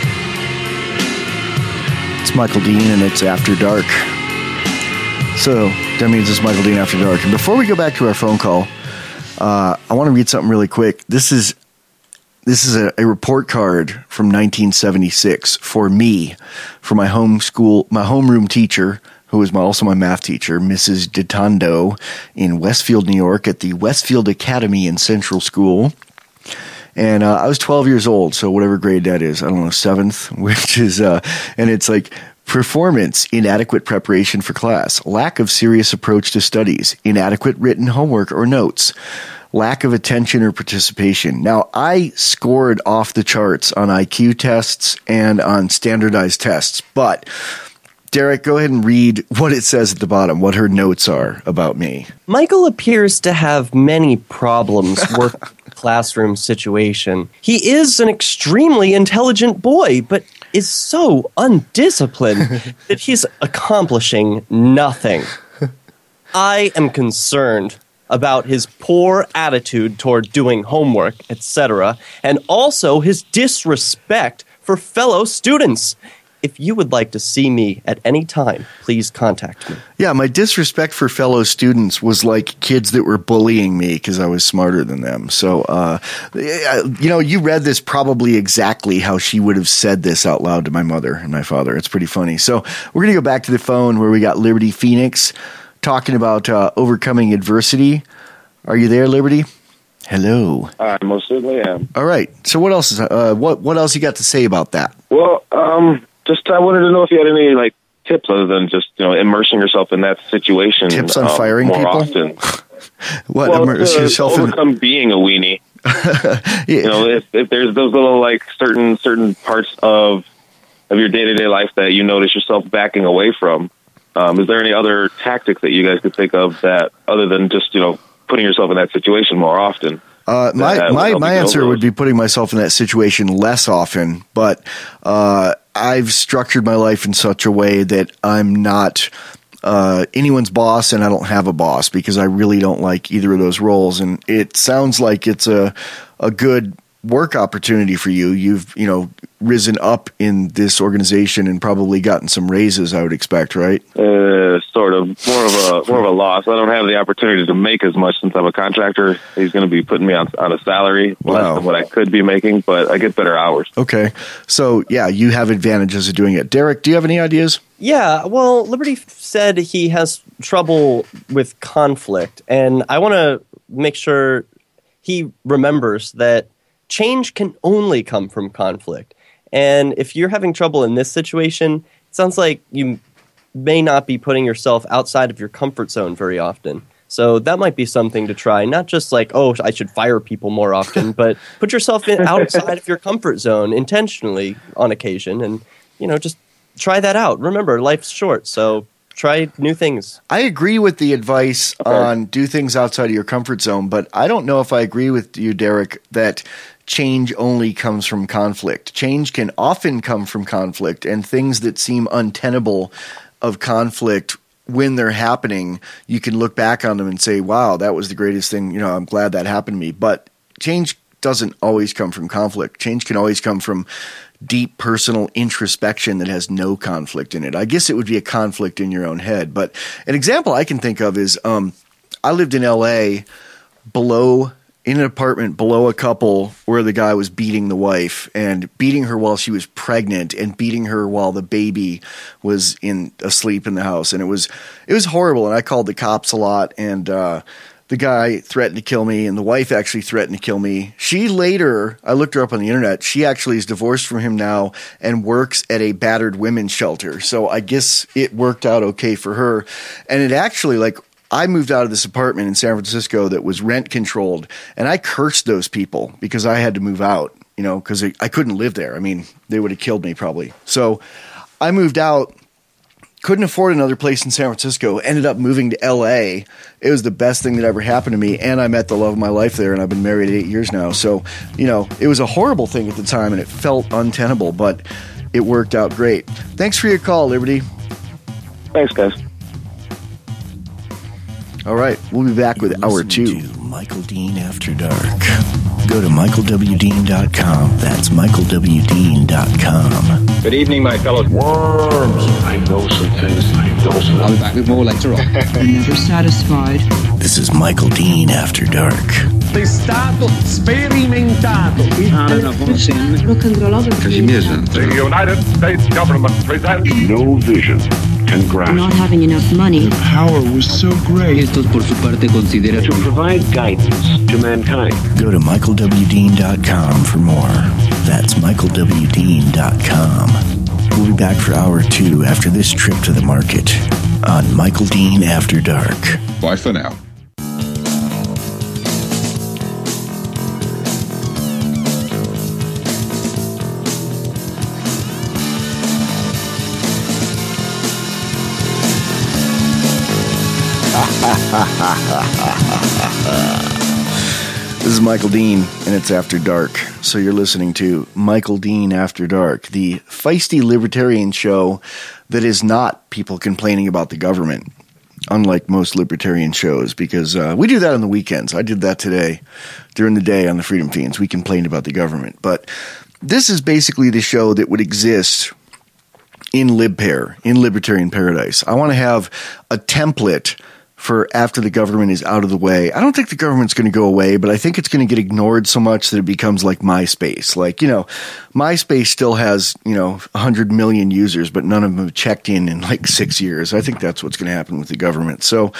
B: It's Michael Dean, and it's After Dark. So that means it's Michael Dean After Dark. And before we go back to our phone call, uh, I want to read something really quick. This is this is a, a report card from nineteen seventy-six for me, for my home school, my homeroom teacher, who was my, also my math teacher, Missus Ditando, in Westfield, New York, at the Westfield Academy in Central School. And uh, I was twelve years old, so whatever grade that is, I don't know, seventh, which is, uh, and it's like, performance, inadequate preparation for class, lack of serious approach to studies, inadequate written homework or notes, lack of attention or participation. Now, I scored off the charts on I Q tests and on standardized tests, but Derek, go ahead and read what it says at the bottom, what her notes are about me.
C: Michael appears to have many problems work classroom situation. He is an extremely intelligent boy, but is so undisciplined that he's accomplishing nothing. I am concerned about his poor attitude toward doing homework, et cetera, and also his disrespect for fellow students. If you would like to see me at any time, please contact me.
B: Yeah, my disrespect for fellow students was like kids that were bullying me because I was smarter than them. So, uh, you know, you read this probably exactly how she would have said this out loud to my mother and my father. It's pretty funny. So we're going to go back to the phone where we got Liberty Phoenix talking about uh, overcoming adversity. Are you there, Liberty? Hello.
E: I most certainly am.
B: All right. So what else is uh, what what else you got to say about that?
E: Well, um, just I wanted to know if you had any like tips other than just you know immersing yourself in that situation.
B: Tips on
E: um,
B: firing
E: more
B: people?
E: often.
B: What
E: well,
B: immerse
E: to
B: yourself in?
E: overcome being a weenie.
B: Yeah.
E: You know, if, if there's those little like certain certain parts of of your day to day life that you notice yourself backing away from, um, is there any other tactics that you guys could think of that other than just you know putting yourself in that situation more often?
B: Uh, my my, my answer would be putting myself in that situation less often, but uh, I've structured my life in such a way that I'm not uh, anyone's boss and I don't have a boss because I really don't like either of those roles. And it sounds like it's a a good work opportunity for you. You've, you know, risen up in this organization and probably gotten some raises, I would expect, right?
E: Uh, sort of more of a more of a loss. I don't have the opportunity to make as much since I'm a contractor. He's going to be putting me on on a salary
B: Wow.
E: less than what I could be making, but I get better hours.
B: Okay. So, yeah, you have advantages of doing it. Derek, do you have any ideas?
C: Yeah, well, Liberty said he has trouble with conflict, and I want to make sure he remembers that change can only come from conflict. And if you're having trouble in this situation, it sounds like you may not be putting yourself outside of your comfort zone very often. So that might be something to try. Not just like, oh, I should fire people more often, but put yourself in, outside of your comfort zone intentionally on occasion and, you know, just try that out. Remember, life's short, so try new things.
B: I agree with the advice
E: Okay.
B: on do things outside of your comfort zone, but I don't know if I agree with you, Derek, that change only comes from conflict. Change can often come from conflict, and things that seem untenable of conflict when they're happening, you can look back on them and say, wow, that was the greatest thing. You know, I'm glad that happened to me. But change doesn't always come from conflict. Change can always come from deep personal introspection that has no conflict in it. I guess it would be a conflict in your own head. But an example I can think of is um, I lived in L A below in an apartment below a couple where the guy was beating the wife and beating her while she was pregnant and beating her while the baby was in asleep in the house. And it was, it was horrible. And I called the cops a lot, and, uh, the guy threatened to kill me, and the wife actually threatened to kill me. She later, I looked her up on the internet, she actually is divorced from him now and works at a battered women's shelter. So I guess it worked out okay for her. And it actually, like, I moved out of this apartment in San Francisco that was rent controlled, and I cursed those people because I had to move out, you know, because I couldn't live there. I mean, they would have killed me probably. So I moved out, couldn't afford another place in San Francisco, ended up moving to L A. It was the best thing that ever happened to me, and I met the love of my life there, and I've been married eight years now. So, you know, it was a horrible thing at the time, and it felt untenable, but it worked out great. Thanks for your call, Liberty.
E: Thanks, guys.
B: All right, we'll be back with hour two. To Michael Dean After Dark. Go to michael w dean dot com. That's michael w dean dot com.
G: Good evening, my fellow worms.
H: I know some things I don't know.
G: I'll be back with more later on.
F: I'm never satisfied.
B: This is Michael Dean After Dark.
H: È stato sperimentato.
F: Rock and roll over.
H: The United States government presents no vision can grasp.
I: Not having enough money.
J: Power was so great.
G: Estos por su parte considera
H: To provide guidance to mankind.
B: Go to michael w dean dot com for more. That's michael w dean dot com. We'll be back for hour two after this trip to the market on Michael Dean After Dark.
J: Bye for now.
B: This is Michael Dean, and it's After Dark. So you're listening to Michael Dean After Dark, the feisty libertarian show that is not people complaining about the government. unlike most libertarian shows, because uh, we do that on the weekends. I did that today during the day on the Freedom Fiends. We complained about the government. But this is basically the show that would exist in LibPair, in Libertarian Paradise. I want to have a template for after the government is out of the way. I don't think the government's going to go away, but I think it's going to get ignored so much that it becomes like MySpace. Like, you know, MySpace still has, you know, one hundred million users, but none of them have checked in in like six years. I think that's what's going to happen with the government. So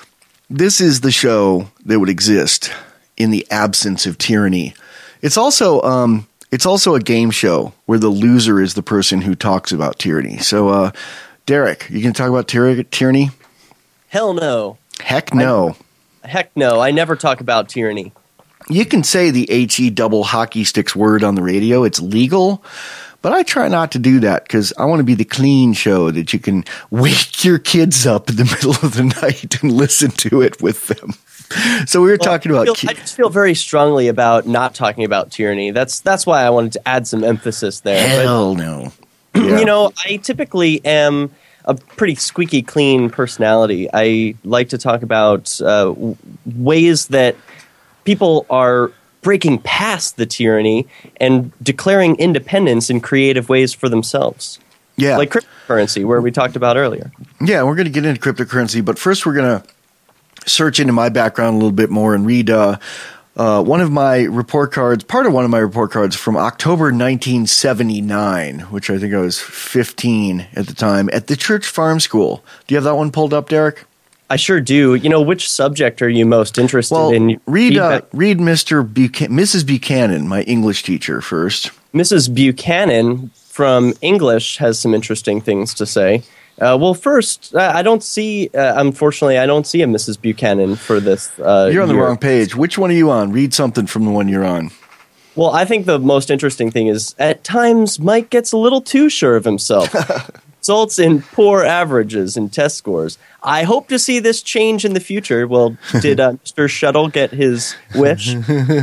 B: this is the show that would exist in the absence of tyranny. It's also, um, it's also a game show where the loser is the person who talks about tyranny. So, uh, Derek, you can talk about tyr- tyranny?
C: Hell no.
B: Heck no.
C: I, heck no. I never talk about tyranny.
B: You can say the H E double hockey sticks word on the radio. It's legal, but I try not to do that because I want to be the clean show that you can wake your kids up in the middle of the night and listen to it with them. So we were well, talking about.
C: I, feel, I just feel very strongly about not talking about tyranny. That's that's why I wanted to add some emphasis there.
B: Hell
C: but,
B: no. Yeah.
C: You know, I typically am a pretty squeaky clean personality. I like to talk about uh, ways that people are breaking past the tyranny and declaring independence in creative ways for themselves.
B: Yeah.
C: Like cryptocurrency, where we talked about earlier.
B: Yeah, we're going to get into cryptocurrency, but first we're going to search into my background a little bit more and read uh, uh, one of my report cards, part of one of my report cards from October nineteen seventy-nine, which I think I was fifteen at the time, at the Church Farm School. Do you have that one pulled up, Derek?
C: I sure do. You know, which subject are you most interested
B: well,
C: in?
B: Read, uh, read Mister Buch- Missus Buchanan, my English teacher, first.
C: Missus Buchanan from English has some interesting things to say. Uh, well, first, uh, I don't see, uh, unfortunately, I don't see a Missus Buchanan for this. Uh,
B: you're on the
C: year.
B: wrong page. Which one are you on? Read something from the one you're on.
C: Well, I think the most interesting thing is, at times, Mike gets a little too sure of himself. Results in poor averages and test scores. I hope to see this change in the future. Well, did uh, Mister Shuttle get his wish?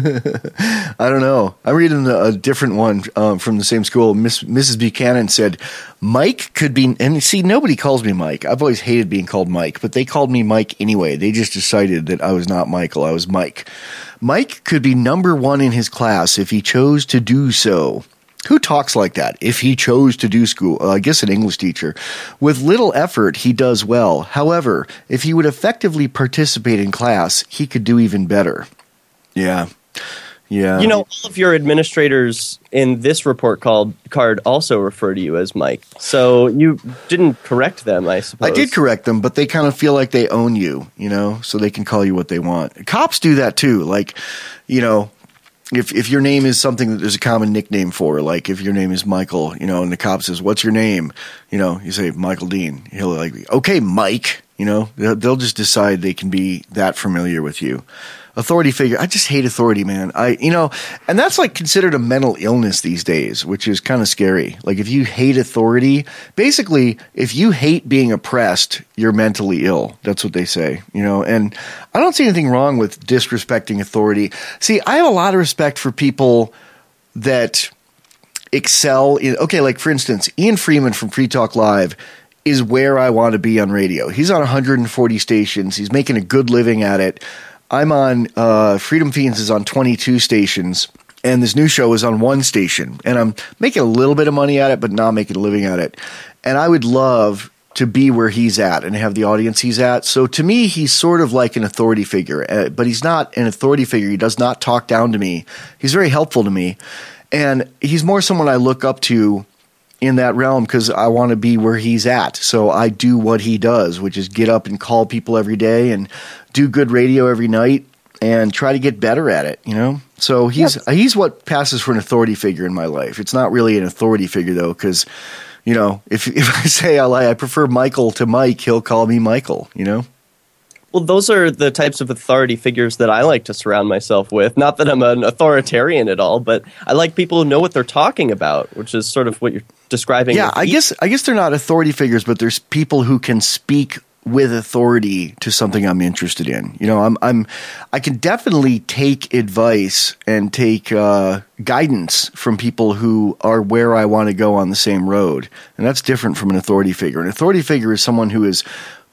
B: I don't know. I'm reading a, a different one um, from the same school. Miss, Missus Buchanan said, Mike could be, and see, nobody calls me Mike. I've always hated being called Mike, but they called me Mike anyway. They just decided that I was not Michael. I was Mike. Mike could be number one in his class if he chose to do so. Who talks like that? If he chose to do school, uh, I guess an English teacher. With little effort, he does well. However, if he would effectively participate in class, he could do even better. Yeah. Yeah.
C: You know, all of your administrators in this report called card also refer to you as Mike. So you didn't correct them, I suppose.
B: I did correct them, but they kind of feel like they own you, you know, so they can call you what they want. Cops do that too. Like, you know, If if your name is something that there's a common nickname for, like if your name is Michael, you know, and the cop says, "What's your name?" You know, you say Michael Dean. He'll like, "Okay, Mike." You know, they'll, they'll just decide they can be that familiar with you. Authority figure. I just hate authority, man. I, you know, and that's like considered a mental illness these days, which is kind of scary. Like if you hate authority, basically, if you hate being oppressed, you're mentally ill. That's what they say, you know, and I don't see anything wrong with disrespecting authority. See, I have a lot of respect for people that excel in, okay, like for instance, Ian Freeman from Free Talk Live is where I want to be on radio. He's on one hundred forty stations. He's making a good living at it. I'm on, uh, Freedom Fiends is on twenty-two stations, and this new show is on one station. And I'm making a little bit of money at it, but not making a living at it. And I would love to be where he's at and have the audience he's at. So to me, he's sort of like an authority figure, uh, but he's not an authority figure. He does not talk down to me. He's very helpful to me. And he's more someone I look up to in that realm because I want to be where he's at. So I do what he does, which is get up and call people every day and do good radio every night and try to get better at it, you know? So he's yes. he's what passes for an authority figure in my life. It's not really an authority figure, though, because, you know, if if I say I, like, I prefer Michael to Mike, he'll call me Michael, you know?
C: Well, those are the types of authority figures that I like to surround myself with. Not that I'm an authoritarian at all, but I like people who know what they're talking about, which is sort of what you're describing.
B: Yeah, I guess I guess they're not authority figures, but there's people who can speak with authority to something I'm interested in. You know, I'm I'm I can definitely take advice and take uh, guidance from people who are where I want to go on the same road, and that's different from an authority figure. An authority figure is someone who is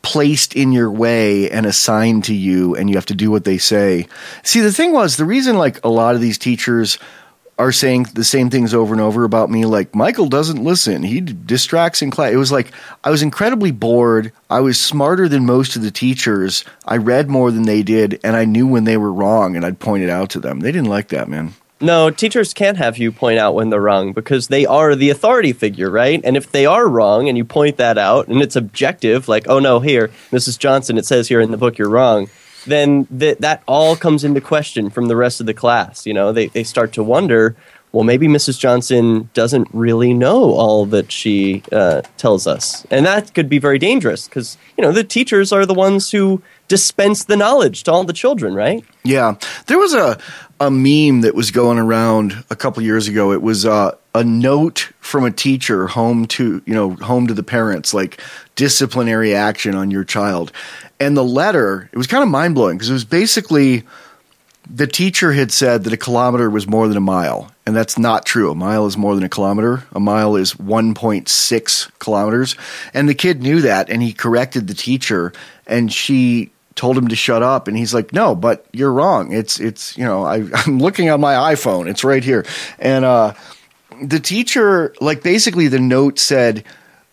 B: placed in your way and assigned to you, and you have to do what they say. See, the thing was, the reason like a lot of these teachers are saying the same things over and over about me, like, Michael doesn't listen, he d- distracts in class. It was like, I was incredibly bored. I was smarter than most of the teachers. I read more than they did, and I knew when they were wrong, and I'd point it out to them. They didn't like that, man.
C: No, teachers can't have you point out when they're wrong because they are the authority figure, right? And if they are wrong and you point that out and it's objective, like, oh no, here, Missus Johnson, it says here in the book you're wrong, then th- that all comes into question from the rest of the class. You know, they, they start to wonder, well, maybe Missus Johnson doesn't really know all that she uh, tells us. And that could be very dangerous because, you know, the teachers are the ones who dispense the knowledge to all the children, right?
B: Yeah. There was a, a meme that was going around a couple years ago. It was uh, a note from a teacher home to, you know, home to the parents, like disciplinary action on your child. And the letter, it was kind of mind-blowing because it was basically the teacher had said that a kilometer was more than a mile, and that's not true. A mile is more than a kilometer. A mile is one point six kilometers. And the kid knew that, and he corrected the teacher, and she told him to shut up, and he's like, no, but you're wrong. It's, it's you know, I, I'm looking on my iPhone. It's right here. And uh, the teacher, like basically the note said,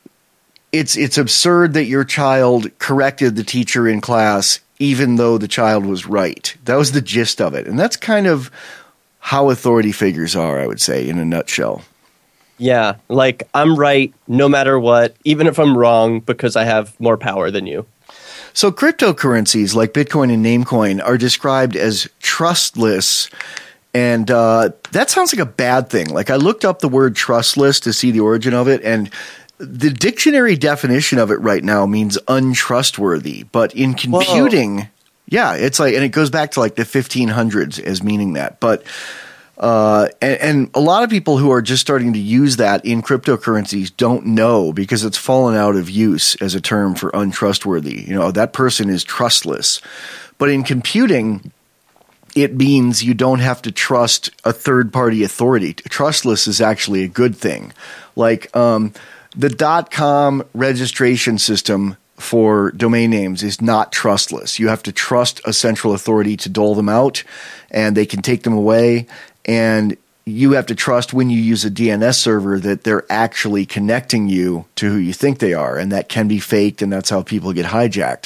B: it's it's absurd that your child corrected the teacher in class even though the child was right. That was the gist of it. And that's kind of how authority figures are, I would say, in a nutshell.
C: Yeah, like I'm right no matter what, even if I'm wrong because I have more power than you.
B: So cryptocurrencies like Bitcoin and Namecoin are described as trustless, and uh, that sounds like a bad thing. Like I looked up the word trustless to see the origin of it, and the dictionary definition of it right now means untrustworthy. But in computing, Whoa. yeah, it's like, and it goes back to like the fifteen hundreds as meaning that. But Uh, and, and a lot of people who are just starting to use that in cryptocurrencies don't know because it's fallen out of use as a term for untrustworthy. You know, that person is trustless. But in computing, it means you don't have to trust a third-party authority. Trustless is actually a good thing. Like um, the .com registration system for domain names is not trustless. You have to trust a central authority to dole them out, and they can take them away. And you have to trust when you use a D N S server that they're actually connecting you to who you think they are, and that can be faked, and that's how people get hijacked.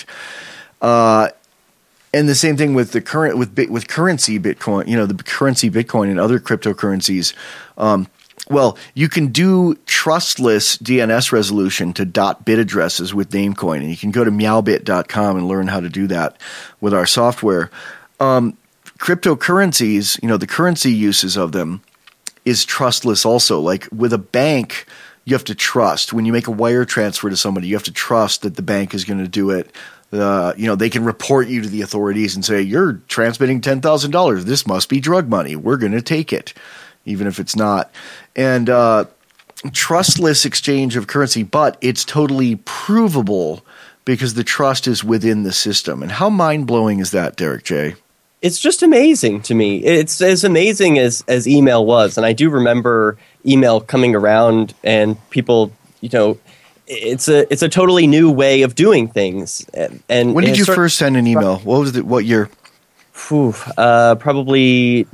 B: Uh, and the same thing with the current with with currency Bitcoin, you know, the currency Bitcoin and other cryptocurrencies. Um, well, you can do trustless D N S resolution to .bit addresses with Namecoin, and you can go to meowbit dot com and learn how to do that with our software. Um, Cryptocurrencies, you know, the currency uses of them is trustless also. Like with a bank, you have to trust. When you make a wire transfer to somebody, you have to trust that the bank is going to do it. Uh, you know, they can report you to the authorities and say, you're transmitting ten thousand dollars. This must be drug money. We're going to take it, even if it's not. And uh, trustless exchange of currency, but it's totally provable because the trust is within the system. And how mind-blowing is that, Derek J.?
C: It's just amazing to me. It's as amazing as, as email was. And I do remember email coming around and people, you know, it's a it's a totally new way of doing things. And, and
B: when did you
C: sort-
B: first send an email? What was it? What year?
C: Whew, uh, probably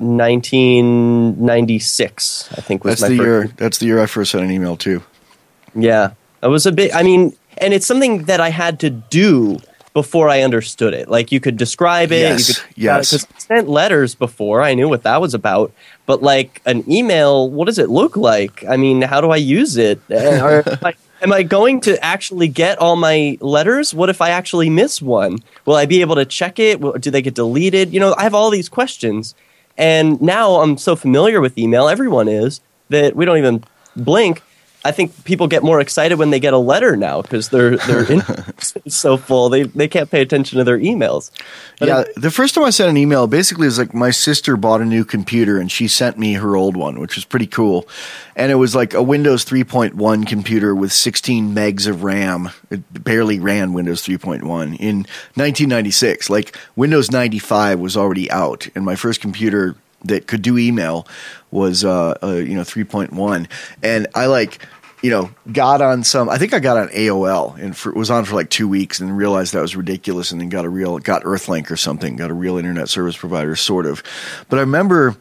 C: nineteen ninety-six, I think was
B: that's
C: my
B: the
C: first.
B: year. That's the year I first sent an email too.
C: Yeah, it was a bit. I mean, and it's something that I had to do before I understood it. Like you could describe it.
B: Yes,
C: you could,
B: yes.
C: Because I sent letters before. I knew what that was about. But like an email, what does it look like? I mean, how do I use it? Or am, I, am I going to actually get all my letters? What if I actually miss one? Will I be able to check it? Will, do they get deleted? You know, I have all these questions. And now I'm so familiar with email, everyone is, that we don't even blink. I think people get more excited when they get a letter now because their their inbox is so full they they can't pay attention to their emails. But
B: yeah,
C: it,
B: the first time I sent an email, basically, it was like my sister bought a new computer and she sent me her old one, which was pretty cool. And it was like a Windows three point one computer with sixteen megs of RAM. It barely ran Windows three point one in nineteen ninety-six. Like Windows ninety-five was already out, and my first computer that could do email was uh, uh you know three point one, and I like you know, got on some, I think I got on A O L and for, was on for like two weeks and realized that was ridiculous and then got a real, got Earthlink or something, got a real internet service provider, sort of. But I remember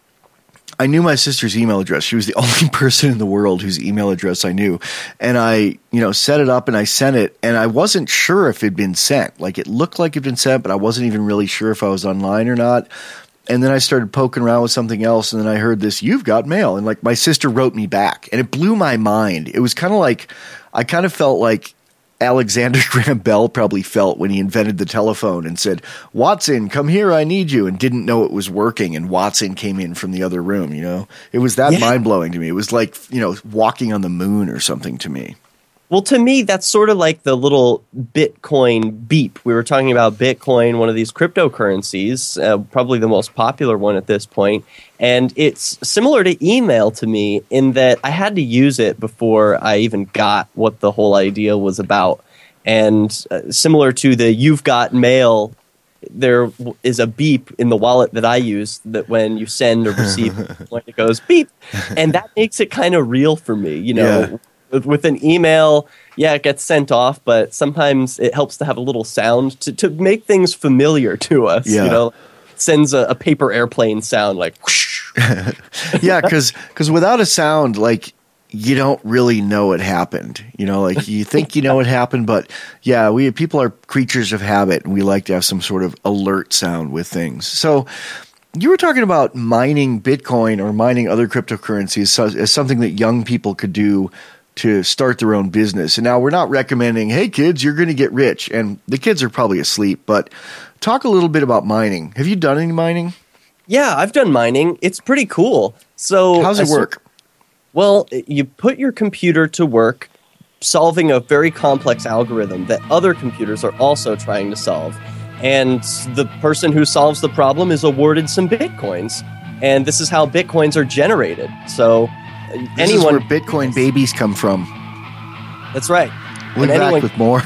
B: I knew my sister's email address. She was the only person in the world whose email address I knew. And I, you know, set it up and I sent it and I wasn't sure if it'd been sent. Like it looked like it'd been sent, but I wasn't even really sure if I was online or not. And then I started poking around with something else, and then I heard this, "You've got mail." And like my sister wrote me back, and it blew my mind. It was kind of like, I kind of felt like Alexander Graham Bell probably felt when he invented the telephone and said, "Watson, come here, I need you," and didn't know it was working, and Watson came in from the other room, you know? It was that yeah. mind-blowing to me. It was like, you know, walking on the moon or something to me.
C: Well, to me, that's sort of like the little Bitcoin beep. We were talking about Bitcoin, one of these cryptocurrencies, uh, probably the most popular one at this point. And it's similar to email to me in that I had to use it before I even got what the whole idea was about. And uh, similar to the "you've got mail," there is a beep in the wallet that I use that when you send or receive, it goes beep. And that makes it kind of real for me, you know. Yeah. With an email, yeah, it gets sent off, but sometimes it helps to have a little sound to, to make things familiar to us.
B: Yeah.
C: You know, it sends a, a paper airplane sound like whoosh.
B: Yeah, because because without a sound, like you don't really know it happened. You know, like you think you know it happened, but yeah, we people are creatures of habit, and we like to have some sort of alert sound with things. So you were talking about mining Bitcoin or mining other cryptocurrencies as something that young people could do to start their own business. And now we're not recommending, hey, kids, you're going to get rich. And the kids are probably asleep. But talk a little bit about mining. Have you done any mining?
C: Yeah, I've done mining. It's pretty cool. So
B: how's it work?
C: Well, you put your computer to work solving a very complex algorithm that other computers are also trying to solve. And the person who solves the problem is awarded some Bitcoins. And this is how Bitcoins are generated. So
B: This
C: anyone,
B: is where Bitcoin babies come from.
C: That's right.
B: We'll be
C: anyone,
B: back with more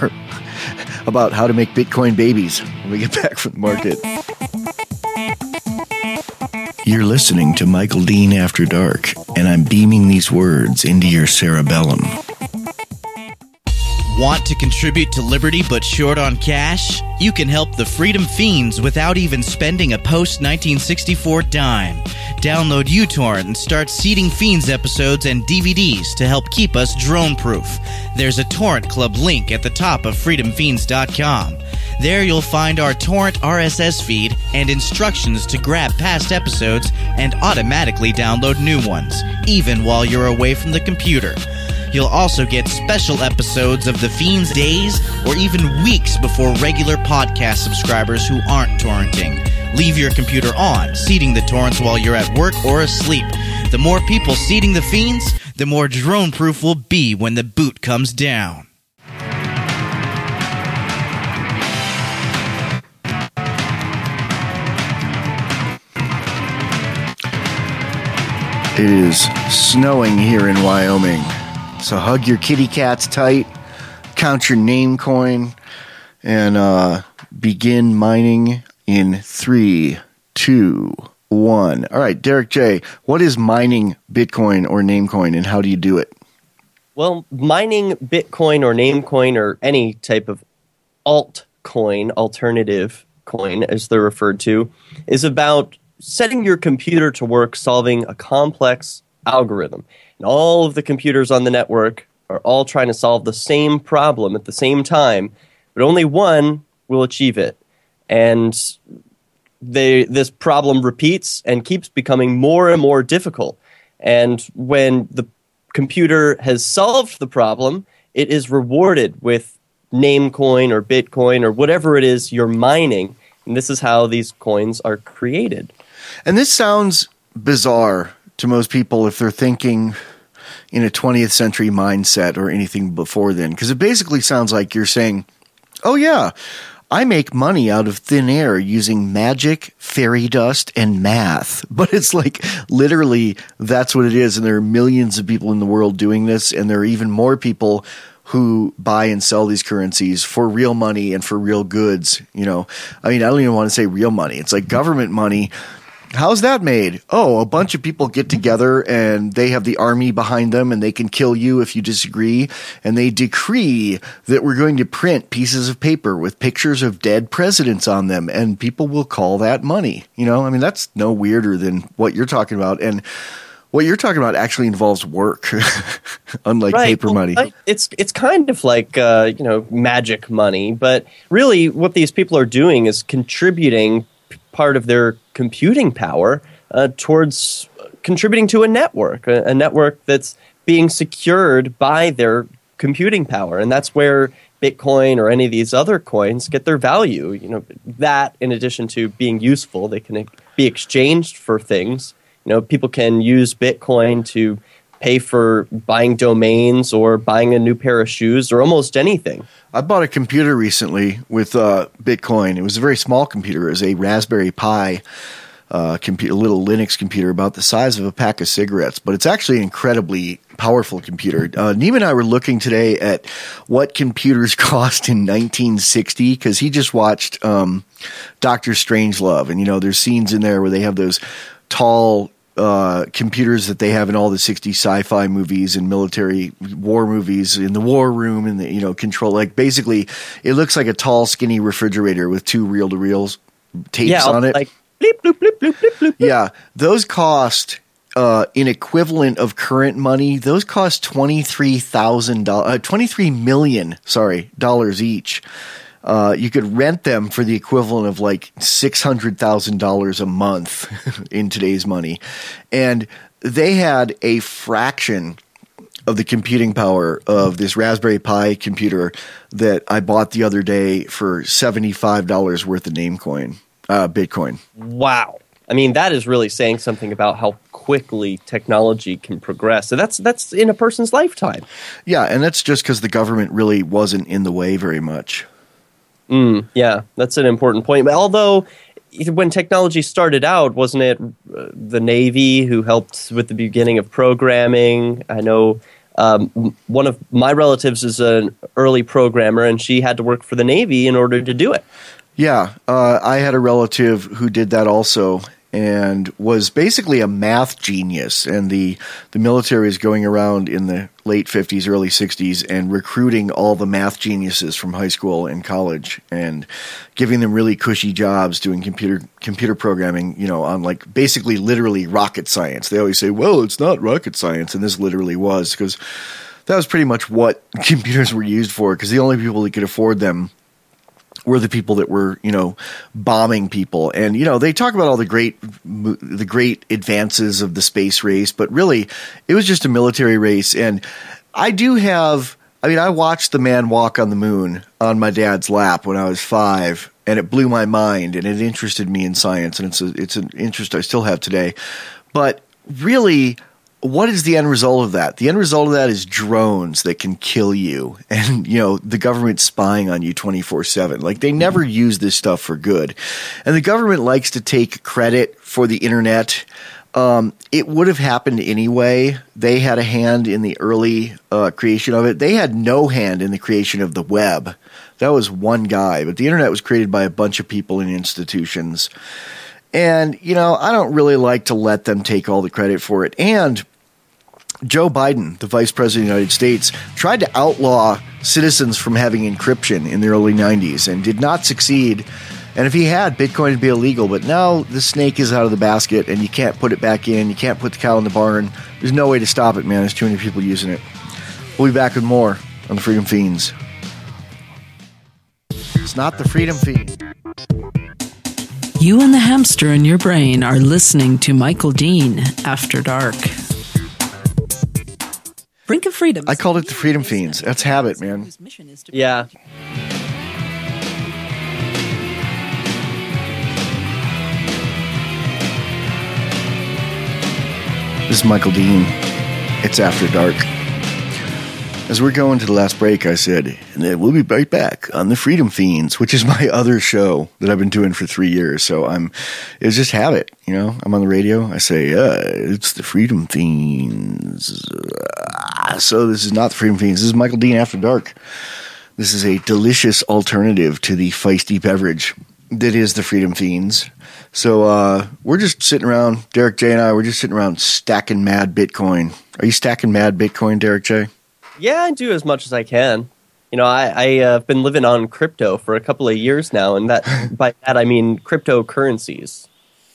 B: about how to make Bitcoin babies when we get back from the market. You're listening to Michael Dean After Dark, and I'm beaming these words into your cerebellum.
I: Want to contribute to Liberty but short on cash? You can help the Freedom Fiends without even spending a post nineteen sixty-four dime. Download uTorrent and start seeding Fiends episodes and D V Ds to help keep us drone-proof. There's a Torrent Club link at the top of freedom fiends dot com. There you'll find our torrent R S S feed and instructions to grab past episodes and automatically download new ones, even while you're away from the computer. You'll also get special episodes of The Fiends days or even weeks before regular podcast subscribers who aren't torrenting. Leave your computer on, seeding the torrents while you're at work or asleep. The more people seeding The Fiends, the more drone-proof we'll be when the boot comes down.
B: It is snowing here in Wyoming. So hug your kitty cats tight, count your name coin, and uh, begin mining in three, two, one. All right, Derek J., what is mining Bitcoin or Namecoin, and how do you do it?
C: Well, mining Bitcoin or Namecoin or any type of altcoin, alternative coin, as they're referred to, is about setting your computer to work solving a complex algorithm. And all of the computers on the network are all trying to solve the same problem at the same time, but only one will achieve it. And they, this problem repeats and keeps becoming more and more difficult. And when the computer has solved the problem, it is rewarded with Namecoin or Bitcoin or whatever it is you're mining. And this is how these coins are created.
B: And this sounds bizarre to most people if they're thinking in a twentieth century mindset or anything before then, because it basically sounds like you're saying, oh yeah, I make money out of thin air using magic, fairy dust, and math. But it's like literally that's what it is, and there are millions of people in the world doing this, and there are even more people who buy and sell these currencies for real money and for real goods. You know, I mean, I don't even want to say real money. It's like government money How's that made? Oh, a bunch of people get together and they have the army behind them and they can kill you if you disagree. And they decree that we're going to print pieces of paper with pictures of dead presidents on them, and people will call that money. You know, I mean, that's no weirder than what you're talking about. And what you're talking about actually involves work, unlike
C: right.
B: paper
C: well,
B: money.
C: I, it's it's kind of like uh, you know magic money, but really what these people are doing is contributing part of their computing power uh, towards contributing to a network, a, a network that's being secured by their computing power, and that's where Bitcoin or any of these other coins get their value. You know, that in addition to being useful, they can be exchanged for things. You know, people can use Bitcoin to pay for buying domains or buying a new pair of shoes or almost anything.
B: I bought a computer recently with uh, Bitcoin. It was a very small computer. It was a Raspberry Pi uh, computer, a little Linux computer about the size of a pack of cigarettes. But it's actually an incredibly powerful computer. Uh, Neem and I were looking today at what computers cost in nineteen sixty because he just watched um, Doctor Strangelove. And, you know, there's scenes in there where they have those tall Uh, computers that they have in all the sixties sci-fi movies and military war movies in the war room and the, you know, control, like basically it looks like a tall skinny refrigerator with two reel-to-reel tapes
C: yeah,
B: on it.
C: Like bleep, bloop, bloop, bloop, bloop, bloop.
B: Yeah, those cost uh, in equivalent of current money, those cost twenty-three thousand dollars, uh, twenty-three million, sorry, dollars each. Uh, you could rent them for the equivalent of like six hundred thousand dollars a month in today's money. And they had a fraction of the computing power of this Raspberry Pi computer that I bought the other day for seventy-five dollars worth of Namecoin, uh, Bitcoin.
C: Wow. I mean, that is really saying something about how quickly technology can progress. So that's that's in a person's lifetime.
B: Yeah, and that's just because the government really wasn't in the way very much.
C: Mm, yeah, that's an important point. But although when technology started out, wasn't it uh, the Navy who helped with the beginning of programming? I know um, one of my relatives is an early programmer, and she had to work for the Navy in order to do it.
B: Yeah, uh, I had a relative who did that also and was basically a math genius. And the, the military is going around in the late fifties, early sixties and recruiting all the math geniuses from high school and college and giving them really cushy jobs doing computer computer programming, you know, on like basically literally rocket science. They always say, well, it's not rocket science. And this literally was, because that was pretty much what computers were used for, because the only people that could afford them were the people that were, you know, bombing people. And, you know, they talk about all the great, the great advances of the space race, but really it was just a military race. And I do have, I mean, I watched the man walk on the moon on my dad's lap when I was five, and it blew my mind and it interested me in science. And it's a, it's an interest I still have today. But really, what is the end result of that? The end result of that is drones that can kill you and, you know, the government spying on you twenty-four seven. Like, they never use this stuff for good. And the government likes to take credit for the internet. Um, it would have happened anyway. They had a hand in the early uh, creation of it. They had no hand in the creation of the web. That was one guy. But the internet was created by a bunch of people and institutions. And, you know, I don't really like to let them take all the credit for it. And Joe Biden, the vice president of the United States, tried to outlaw citizens from having encryption in the early nineties and did not succeed. And if he had, Bitcoin would be illegal. But now the snake is out of the basket and you can't put it back in. You can't put the cow in the barn. There's no way to stop it, man. There's too many people using it. We'll be back with more on the Freedom Fiends. It's not the Freedom Fiend.
F: You and the hamster in your brain are listening to Michael Dean After Dark. Brink of Freedom.
B: I called it the Freedom Fiends. That's habit, man.
C: Yeah.
B: This is Michael Dean. It's After Dark. As we're going to the last break, I said, and then we'll be right back on the Freedom Fiends, which is my other show that I've been doing for three years. So I'm, it was just habit, you know. I'm on the radio. I say, uh, it's the Freedom Fiends. Uh, so this is not the Freedom Fiends. This is Michael Dean After Dark. This is a delicious alternative to the feisty beverage that is the Freedom Fiends. So uh, we're just sitting around, Derek J and I, we're just sitting around stacking mad Bitcoin. Are you stacking mad Bitcoin, Derek J?
C: Yeah, I do as much as I can. You know, I, I uh, have been living on crypto for a couple of years now, and that by that I mean cryptocurrencies.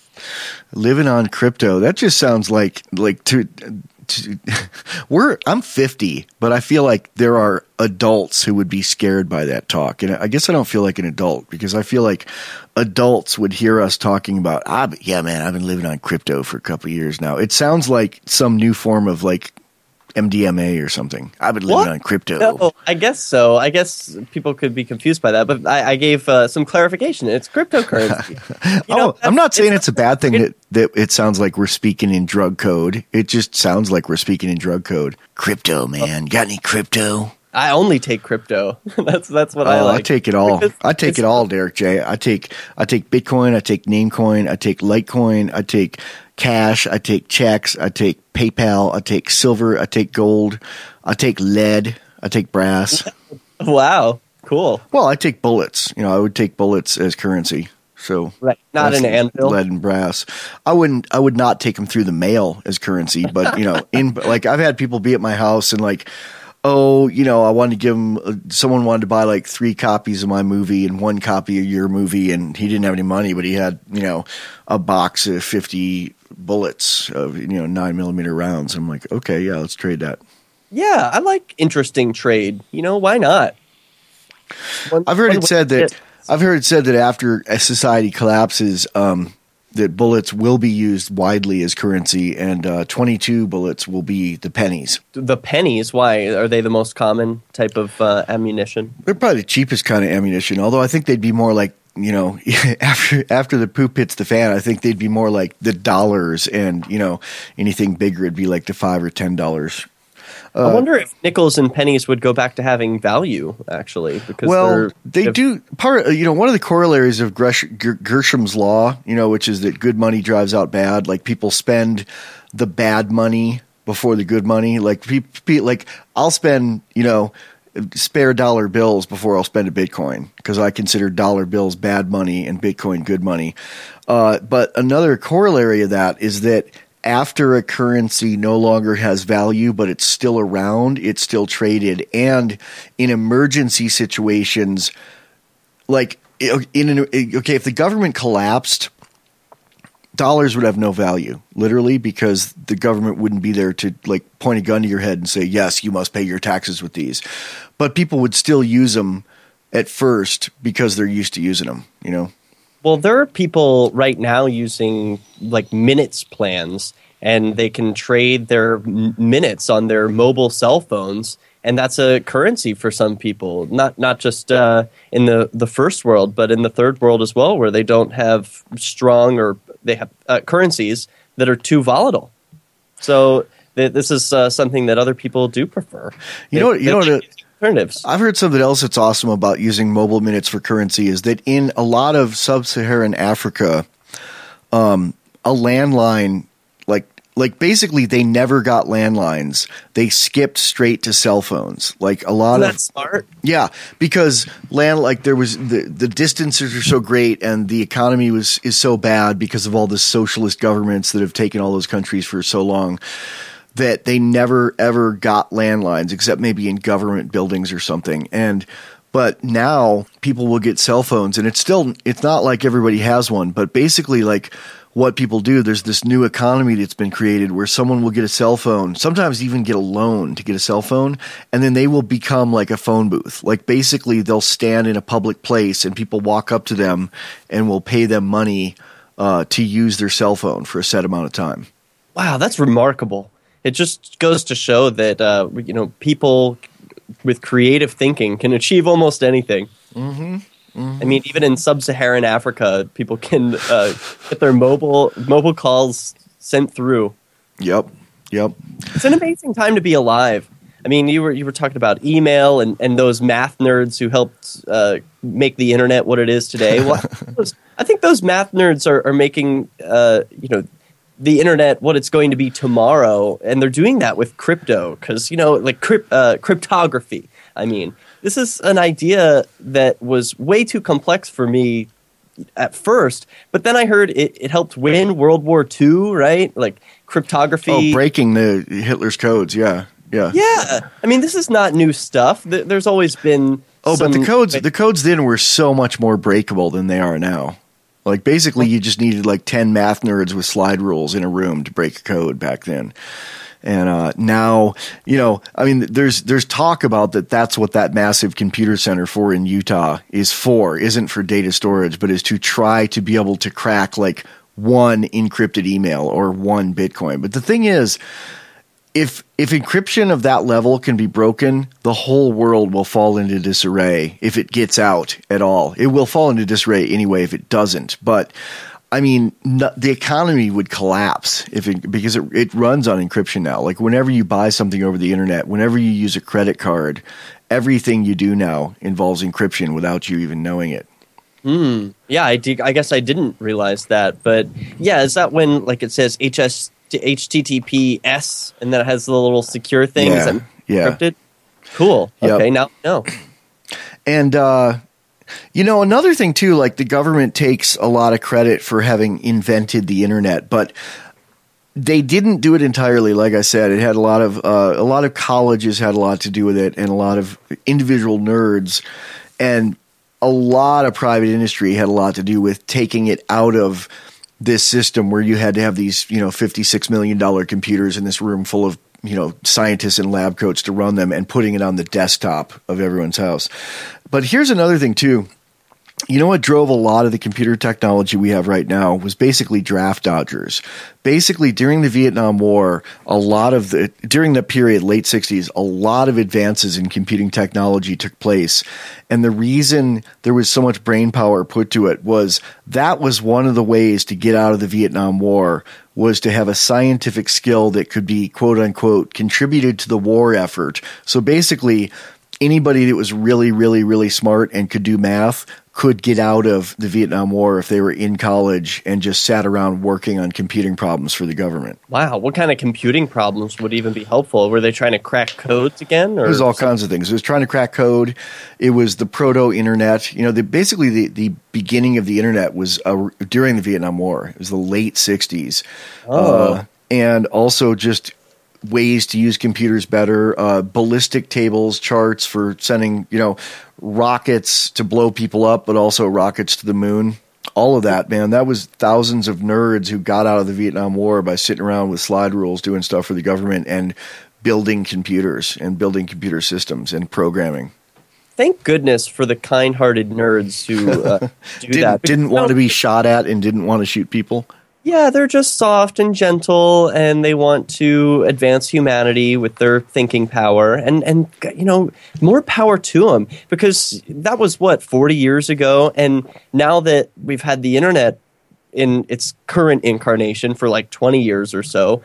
B: Living on crypto, that just sounds like like to, to we're I'm fifty, but I feel like there are adults who would be scared by that talk, and I guess I don't feel like an adult because I feel like adults would hear us talking about, ah, yeah, man, I've been living on crypto for a couple of years now. It sounds like some new form of like M D M A or something. I've been living
C: what?
B: on crypto.
C: No, I guess so. I guess people could be confused by that, but I, I gave uh, some clarification. It's cryptocurrency. You know,
B: oh, I'm not saying it's,
C: it's
B: a bad thing that, that it sounds like we're speaking in drug code. It just sounds like we're speaking in drug code. Crypto, man. Got any crypto?
C: I only take crypto. that's that's what
B: oh,
C: I like.
B: I take it all.
C: Because
B: I take it all, Derek J. I take I take Bitcoin. I take Namecoin. I take Litecoin. I take cash. I take checks. I take PayPal. I take silver. I take gold. I take lead. I take brass.
C: Wow, cool.
B: Well, I take bullets. You know, I would take bullets as currency. So
C: right, not an anvil.
B: Lead and brass. I wouldn't. I would not take them through the mail as currency. But you know, in like I've had people be at my house and like, oh, you know, I wanted to give him, someone wanted to buy like three copies of my movie and one copy of your movie, and he didn't have any money, but he had, you know, a box of fifty bullets of, you know, nine millimeter rounds. I'm like, okay, yeah, let's trade that.
C: Yeah, I like interesting trade. You know, why not? One,
B: I've heard it said that, I've heard it said that after a society collapses, um, that bullets will be used widely as currency, and uh, twenty-two bullets will be the pennies.
C: The pennies? Why? Are they the most common type of uh, ammunition?
B: They're probably the cheapest kind of ammunition, although I think they'd be more like, you know, after after the poop hits the fan, I think they'd be more like the dollars, and, you know, anything bigger would be like the five or ten dollars. Uh,
C: I wonder if nickels and pennies would go back to having value, actually. Because
B: well, they
C: if,
B: do part. You know, one of the corollaries of Gersh, Gersham's law, you know, which is that good money drives out bad. Like people spend the bad money before the good money. Like people, like I'll spend, you know, spare dollar bills before I'll spend a Bitcoin because I consider dollar bills bad money and Bitcoin good money. Uh, but another corollary of that is that after a currency no longer has value, but it's still around, it's still traded. And in emergency situations, like, in an, okay, if the government collapsed, dollars would have no value, literally, because the government wouldn't be there to, like, point a gun to your head and say, yes, you must pay your taxes with these. But people would still use them at first because they're used to using them, you know?
C: Well, there are people right now using like minutes plans, and they can trade their m- minutes on their mobile cell phones, and that's a currency for some people. Not not just uh, in the, the first world, but in the third world as well, where they don't have strong or they have uh, currencies that are too volatile. So th- this is uh, something that other people do prefer.
B: You know,
C: they,
B: you know what?
C: Alternatives.
B: I've heard something else that's awesome about using mobile minutes for currency is that in a lot of sub-Saharan Africa, um, a landline, like like basically they never got landlines. They skipped straight to cell phones. Like a lot
C: Isn't
B: of
C: that smart?
B: Yeah, because land like there was the the distances are so great and the economy was is so bad because of all the socialist governments that have taken all those countries for so long, that they never ever got landlines except maybe in government buildings or something. And but now people will get cell phones, and it's still it's not like everybody has one, but basically like what people do, there's this new economy that's been created where someone will get a cell phone, sometimes even get a loan to get a cell phone, and then they will become like a phone booth. Like basically they'll stand in a public place and people walk up to them and will pay them money uh, to use their cell phone for a set amount of time.
C: Wow, that's remarkable. It just goes to show that uh, you know, people with creative thinking can achieve almost anything.
B: Mm-hmm. Mm-hmm.
C: I mean, even in sub-Saharan Africa, people can uh, get their mobile mobile calls sent through.
B: Yep, yep.
C: It's an amazing time to be alive. I mean, you were you were talking about email and, and those math nerds who helped uh, make the internet what it is today. Well, I think those math nerds are, are making uh, you know, the internet what it's going to be tomorrow, and they're doing that with crypto because, you know, like crypt, uh, cryptography. I mean, this is an idea that was way too complex for me, at first, but then I heard it, it helped win World War Two, right? Like cryptography.
B: Oh, breaking the Hitler's codes, yeah. Yeah.
C: Yeah. I mean, this is not new stuff. There's always been
B: Oh,
C: some,
B: but the codes the codes then were so much more breakable than they are now. Like basically you just needed like ten math nerds with slide rules in a room to break a code back then. And uh, now, you know, I mean, there's there's talk about that that's what that massive computer center for in Utah is for, isn't for data storage, but is to try to be able to crack like one encrypted email or one Bitcoin. But the thing is, if if encryption of that level can be broken, the whole world will fall into disarray if it gets out at all. It will fall into disarray anyway if it doesn't. But I mean, no, the economy would collapse if it, because it, it runs on encryption now. Like whenever you buy something over the internet, whenever you use a credit card, everything you do now involves encryption without you even knowing it.
C: Hmm. Yeah, I, did, I guess I didn't realize that. But yeah, is that when like it says H S, H T T P S and then it has the little secure things
B: yeah,
C: and
B: yeah.
C: encrypted? Cool.
B: Yep.
C: Okay, now no.
B: And uh you know, another thing too, like the government takes a lot of credit for having invented the internet, but they didn't do it entirely. Like I said, it had a lot of uh, a lot of colleges had a lot to do with it, and a lot of individual nerds, and a lot of private industry had a lot to do with taking it out of this system where you had to have these, you know, fifty-six million dollars computers in this room full of, you know, scientists and lab coats to run them and putting it on the desktop of everyone's house. But here's another thing too. You know what drove a lot of the computer technology we have right now was basically draft dodgers. Basically, during the Vietnam War, a lot of the during the period, late sixties, a lot of advances in computing technology took place. And the reason there was so much brain power put to it was that was one of the ways to get out of the Vietnam War, was to have a scientific skill that could be, quote unquote, contributed to the war effort. So basically, anybody that was really, really, really smart and could do math could get out of the Vietnam War if they were in college and just sat around working on computing problems for the government.
C: Wow, what kind of computing problems would even be helpful? Were they trying to crack codes again? Or
B: it was all kinds of things. It was trying to crack code. It was the proto-internet. You know, the, basically the, the beginning of the internet was uh, during the Vietnam War. It was the late sixties.
C: Oh.
B: Uh, and also just ways to use computers better, uh, ballistic tables, charts for sending, you know, rockets to blow people up, but also rockets to the moon. All of that, man, that was thousands of nerds who got out of the Vietnam War by sitting around with slide rules, doing stuff for the government and building computers and building computer systems and programming.
C: Thank goodness for the kind-hearted nerds who uh, do
B: didn't,
C: that.
B: Didn't want to be shot at and didn't want to shoot people.
C: Yeah, they're just soft and gentle, and they want to advance humanity with their thinking power. And, and you know, more power to them, because that was, what, forty years ago? And now that we've had the internet in its current incarnation for like twenty years or so,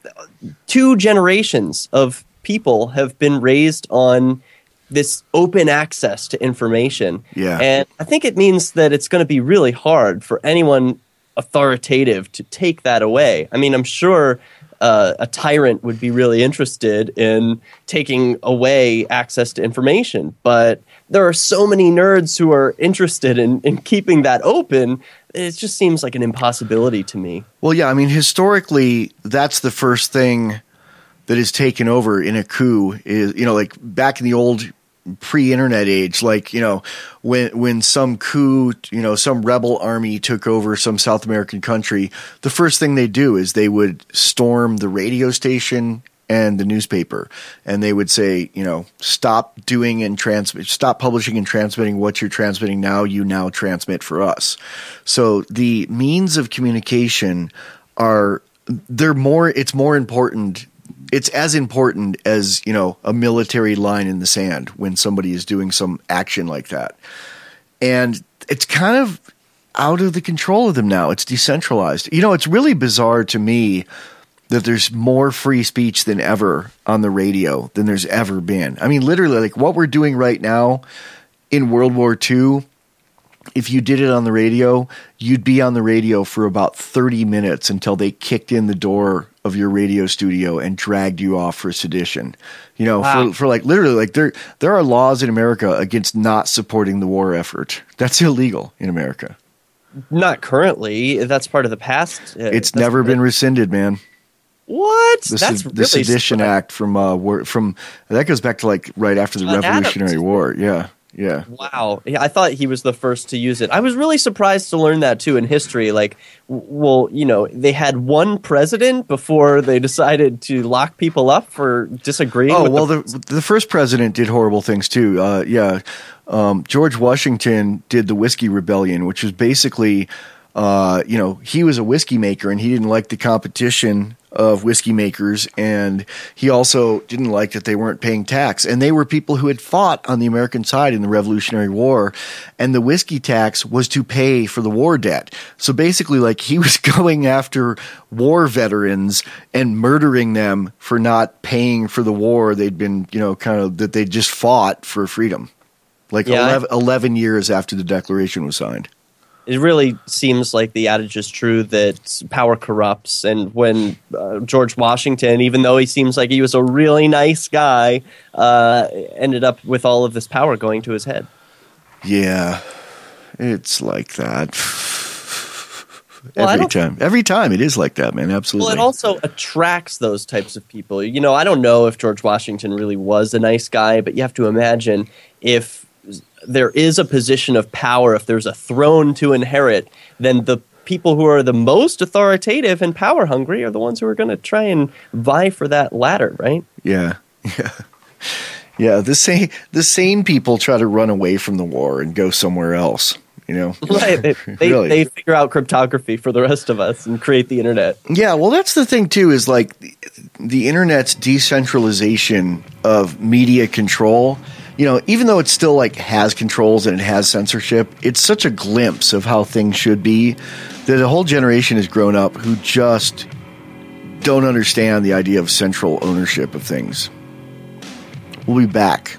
C: two generations of people have been raised on this open access to information.
B: Yeah.
C: And I think it means that it's going to be really hard for anyone authoritative to take that away. I mean, I'm sure uh, a tyrant would be really interested in taking away access to information, but there are so many nerds who are interested in, in keeping that open. It just seems like an impossibility to me.
B: Well, yeah, I mean, historically, that's the first thing that is taken over in a coup is, you know, like back in the old pre-internet age, like, you know, when when some coup, you know, some rebel army took over some South American country, the first thing they do is they would storm the radio station and the newspaper, and they would say, you know, stop doing and transmit, stop publishing and transmitting what you're transmitting now, you now transmit for us. So the means of communication are, they're more, it's more important. It's as important as, you know, a military line in the sand when somebody is doing some action like that. And it's kind of out of the control of them now. It's decentralized. You know, it's really bizarre to me that there's more free speech than ever on the radio than there's ever been. I mean, literally, like what we're doing right now in World War Two, if you did it on the radio, you'd be on the radio for about thirty minutes until they kicked in the door of your radio studio and dragged you off for sedition. You know,
C: wow.
B: for, for like literally like there, there are laws in America against not supporting the war effort. That's illegal in America.
C: Not currently. That's part of the past.
B: It's
C: That's
B: never
C: part
B: been
C: of-
B: rescinded, man.
C: What?
B: The,
C: That's
B: se-
C: really
B: the Sedition
C: surprising.
B: Act from uh, war, from that goes back to like right after the
C: John
B: Revolutionary
C: Adams.
B: War. Yeah, yeah.
C: Wow. Yeah, I thought he was the first to use it. I was really surprised to learn that too in history. Like, w- well, you know, they had one president before they decided to lock people up for disagreeing.
B: Oh
C: with
B: well,
C: the,
B: the the first president did horrible things too. Uh, yeah, um, George Washington did the Whiskey Rebellion, which was basically, uh, you know, he was a whiskey maker and he didn't like the competition of whiskey makers, and he also didn't like that they weren't paying tax. And they were people who had fought on the American side in the Revolutionary War, and the whiskey tax was to pay for the war debt. So basically, like, he was going after war veterans and murdering them for not paying for the war they'd been, you know, kind of that they just fought for freedom. Like
C: Yeah, I-
B: eleven, eleven years after the Declaration was signed.
C: it really seems like the adage is true that power corrupts. And when uh, George Washington, even though he seems like he was a really nice guy, uh, ended up with all of this power going to his head.
B: Yeah, it's like that.
C: Well, I
B: every
C: don't-
B: time. Every time it is like that, man. Absolutely.
C: Well, it also attracts those types of people. You know, I don't know if George Washington really was a nice guy, but you have to imagine if there is a position of power, if there's a throne to inherit, then the people who are the most authoritative and power hungry are the ones who are going to try and vie for that ladder, right?
B: Yeah, yeah, yeah. The same the same people try to run away from the war and go somewhere else. You know,
C: Right. They, they,
B: Really.
C: they figure out cryptography for the rest of us and create the internet.
B: Yeah, well, that's the thing too. Is like the, the internet's decentralization of media control. You know, even though it still like has controls and it has censorship, it's such a glimpse of how things should be that a whole generation has grown up who just don't understand the idea of central ownership of things. We'll be back.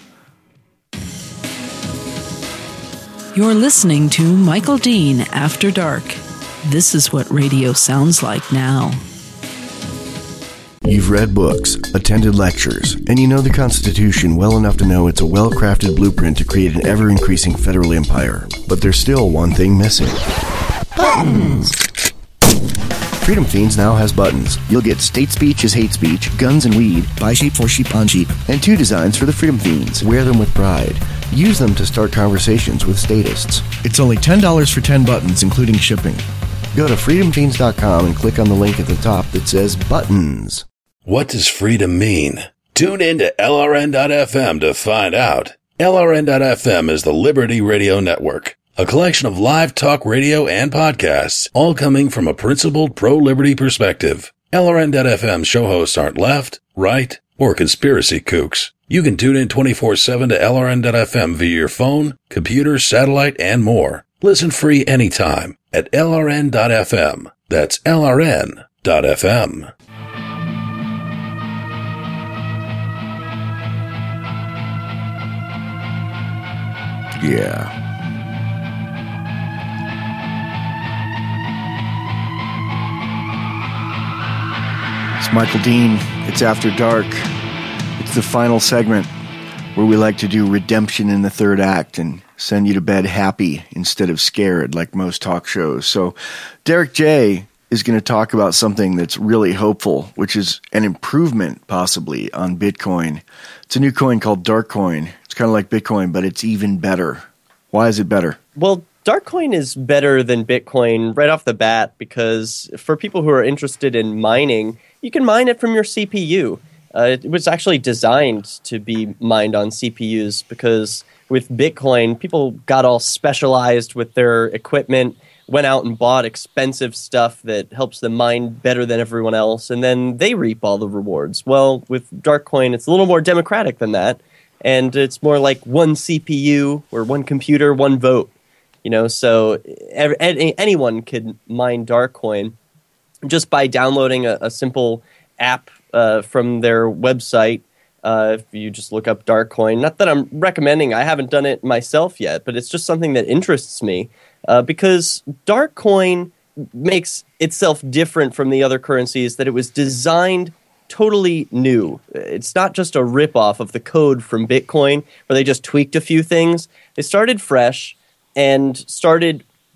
F: You're listening to Michael Dean After Dark. This is what radio sounds like now.
B: You've read books, attended lectures, and you know the Constitution well enough to know it's a well-crafted blueprint to create an ever-increasing federal empire. But there's still one thing missing. Buttons! Freedom Fiends now has buttons. You'll get state speech is hate speech, guns and weed, buy sheep for sheep on sheep, and two designs for the Freedom Fiends. Wear them with pride. Use them to start conversations with statists. It's only ten dollars for ten buttons, including shipping. Go to freedom fiends dot com and click on the link at the top that says buttons.
K: What does freedom mean? Tune in to L R N dot F M to find out. L R N dot F M is the Liberty Radio Network, a collection of live talk radio and podcasts, all coming from a principled pro-liberty perspective. L R N dot F M show hosts aren't left, right, or conspiracy kooks. You can tune in twenty-four seven to L R N dot F M via your phone, computer, satellite, and more. Listen free anytime at L R N dot F M. That's L R N dot F M.
B: Yeah. It's Michael Dean. It's After Dark. It's the final segment where we like to do redemption in the third act and send you to bed happy instead of scared like most talk shows. So Derek J is going to talk about something that's really hopeful, which is an improvement possibly on Bitcoin. It's a new coin called Darkcoin. It's kind of like Bitcoin, but it's even better. Why is it better?
C: Well, Darkcoin is better than Bitcoin right off the bat because for people who are interested in mining, you can mine it from your C P U. Uh, it was actually designed to be mined on C P Us because with Bitcoin, people got all specialized with their equipment, went out and bought expensive stuff that helps them mine better than everyone else, and then they reap all the rewards. Well, with Darkcoin, it's a little more democratic than that, and it's more like one C P U or one computer, one vote. You know, so every, any, anyone could mine Darkcoin just by downloading a, a simple app uh, from their website. Uh, if you just look up Darkcoin, not that I'm recommending, I haven't done it myself yet, but it's just something that interests me uh, because Darkcoin makes itself different from the other currencies that it was designed totally new. It's not just a ripoff of the code from Bitcoin where they just tweaked a few things. They started fresh and started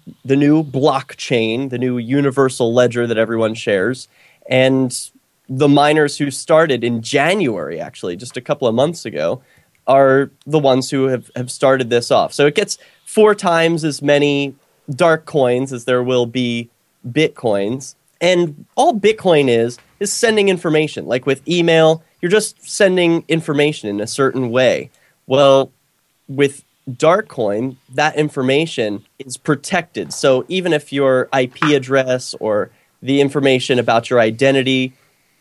C: the new blockchain, the new universal ledger that everyone shares. And the miners who started in January, actually, just a couple of months ago, are the ones who have, have started this off. So it gets four times as many dark coins as there will be Bitcoins. And all Bitcoin is, is sending information. Like with email, you're just sending information in a certain way. Well, with Darkcoin, that information is protected. So even if your I P address or the information about your identity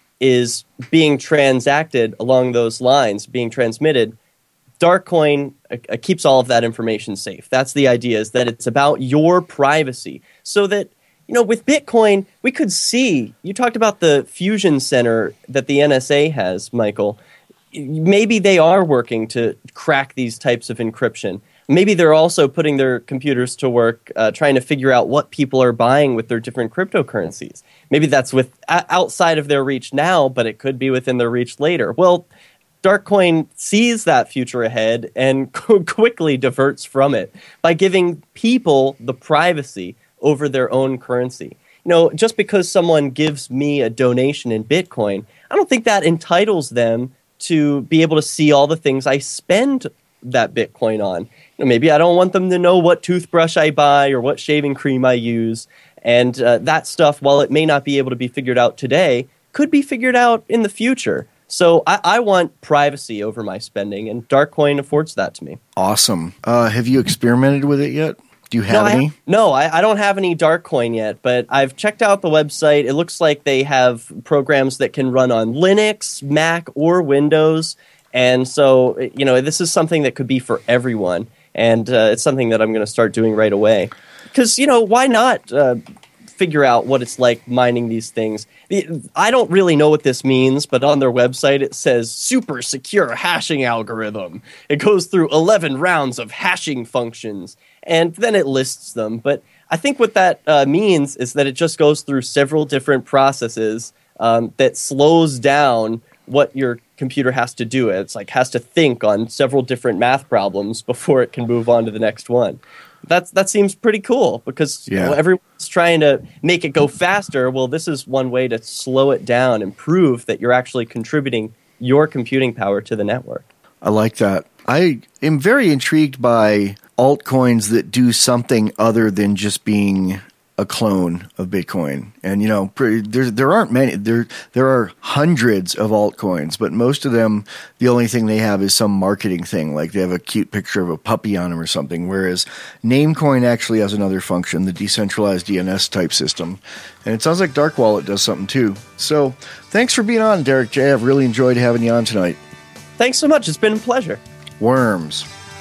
C: is being transacted along those lines, being transmitted, Darkcoin uh, keeps all of that information safe. That's the idea, is that it's about your privacy. So that, you know, with Bitcoin, we could see, you talked about the fusion center that the N S A has, Michael. Maybe they are working to crack these types of encryption. Maybe they're also putting their computers to work uh, trying to figure out what people are buying with their different cryptocurrencies. Maybe that's with uh, outside of their reach now, but it could be within their reach later. Well, Darkcoin sees that future ahead and quickly diverts from it by giving people the privacy over their own currency. You know, just because someone gives me a donation in Bitcoin, I don't think that entitles them to be able to see all the things I spend that Bitcoin on. You know, maybe I don't want them to know what toothbrush I buy or what shaving cream I use. And uh, that stuff, while it may not be able to be figured out today, could be figured out in the future. So I, I want privacy over my spending, and Darkcoin affords that to me.
B: Awesome. Uh, have you experimented with it yet? Do you have
C: no, I
B: any?
C: have, no, I, I don't have any Darkcoin yet, but I've checked out the website. It looks like they have programs that can run on Linux, Mac, or Windows. And so, you know, this is something that could be for everyone. And uh, it's something that I'm going to start doing right away. Because, you know, why not uh, figure out what it's like mining these things? I don't really know what this means, but on their website it says super secure hashing algorithm. It goes through eleven rounds of hashing functions, and then it lists them. But I think what that uh, means is that it just goes through several different processes um, that slows down what your computer has to do. It's like has to think on several different math problems before it can move on to the next one. That's that seems pretty cool because
B: yeah.
C: you know, everyone's trying to make it go faster. Well, this is one way to slow it down and prove that you're actually contributing your computing power to the network.
B: I like that. I am very intrigued by altcoins that do something other than just being a clone of Bitcoin. And, you know, there there aren't many. There there are hundreds of altcoins, but most of them, the only thing they have is some marketing thing, like they have a cute picture of a puppy on them or something, whereas Namecoin actually has another function, the decentralized D N S type system. And it sounds like Dark Wallet does something too. So thanks for being on, Derek J. I've really enjoyed having you on tonight.
C: Thanks so much. It's been a pleasure.
B: Worms.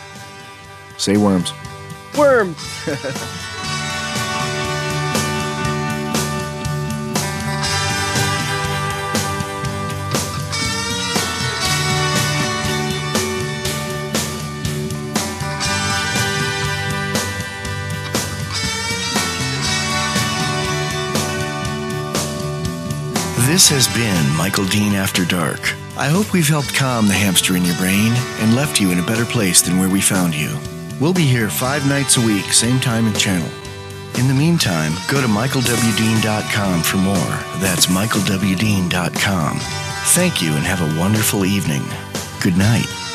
B: Say worms.
C: Worms.
B: This has been Michael Dean After Dark. I hope we've helped calm the hamster in your brain and left you in a better place than where we found you. We'll be here five nights a week, same time and channel. In the meantime, go to michael w dean dot com for more. That's michael w dean dot com. Thank you and have a wonderful evening. Good night.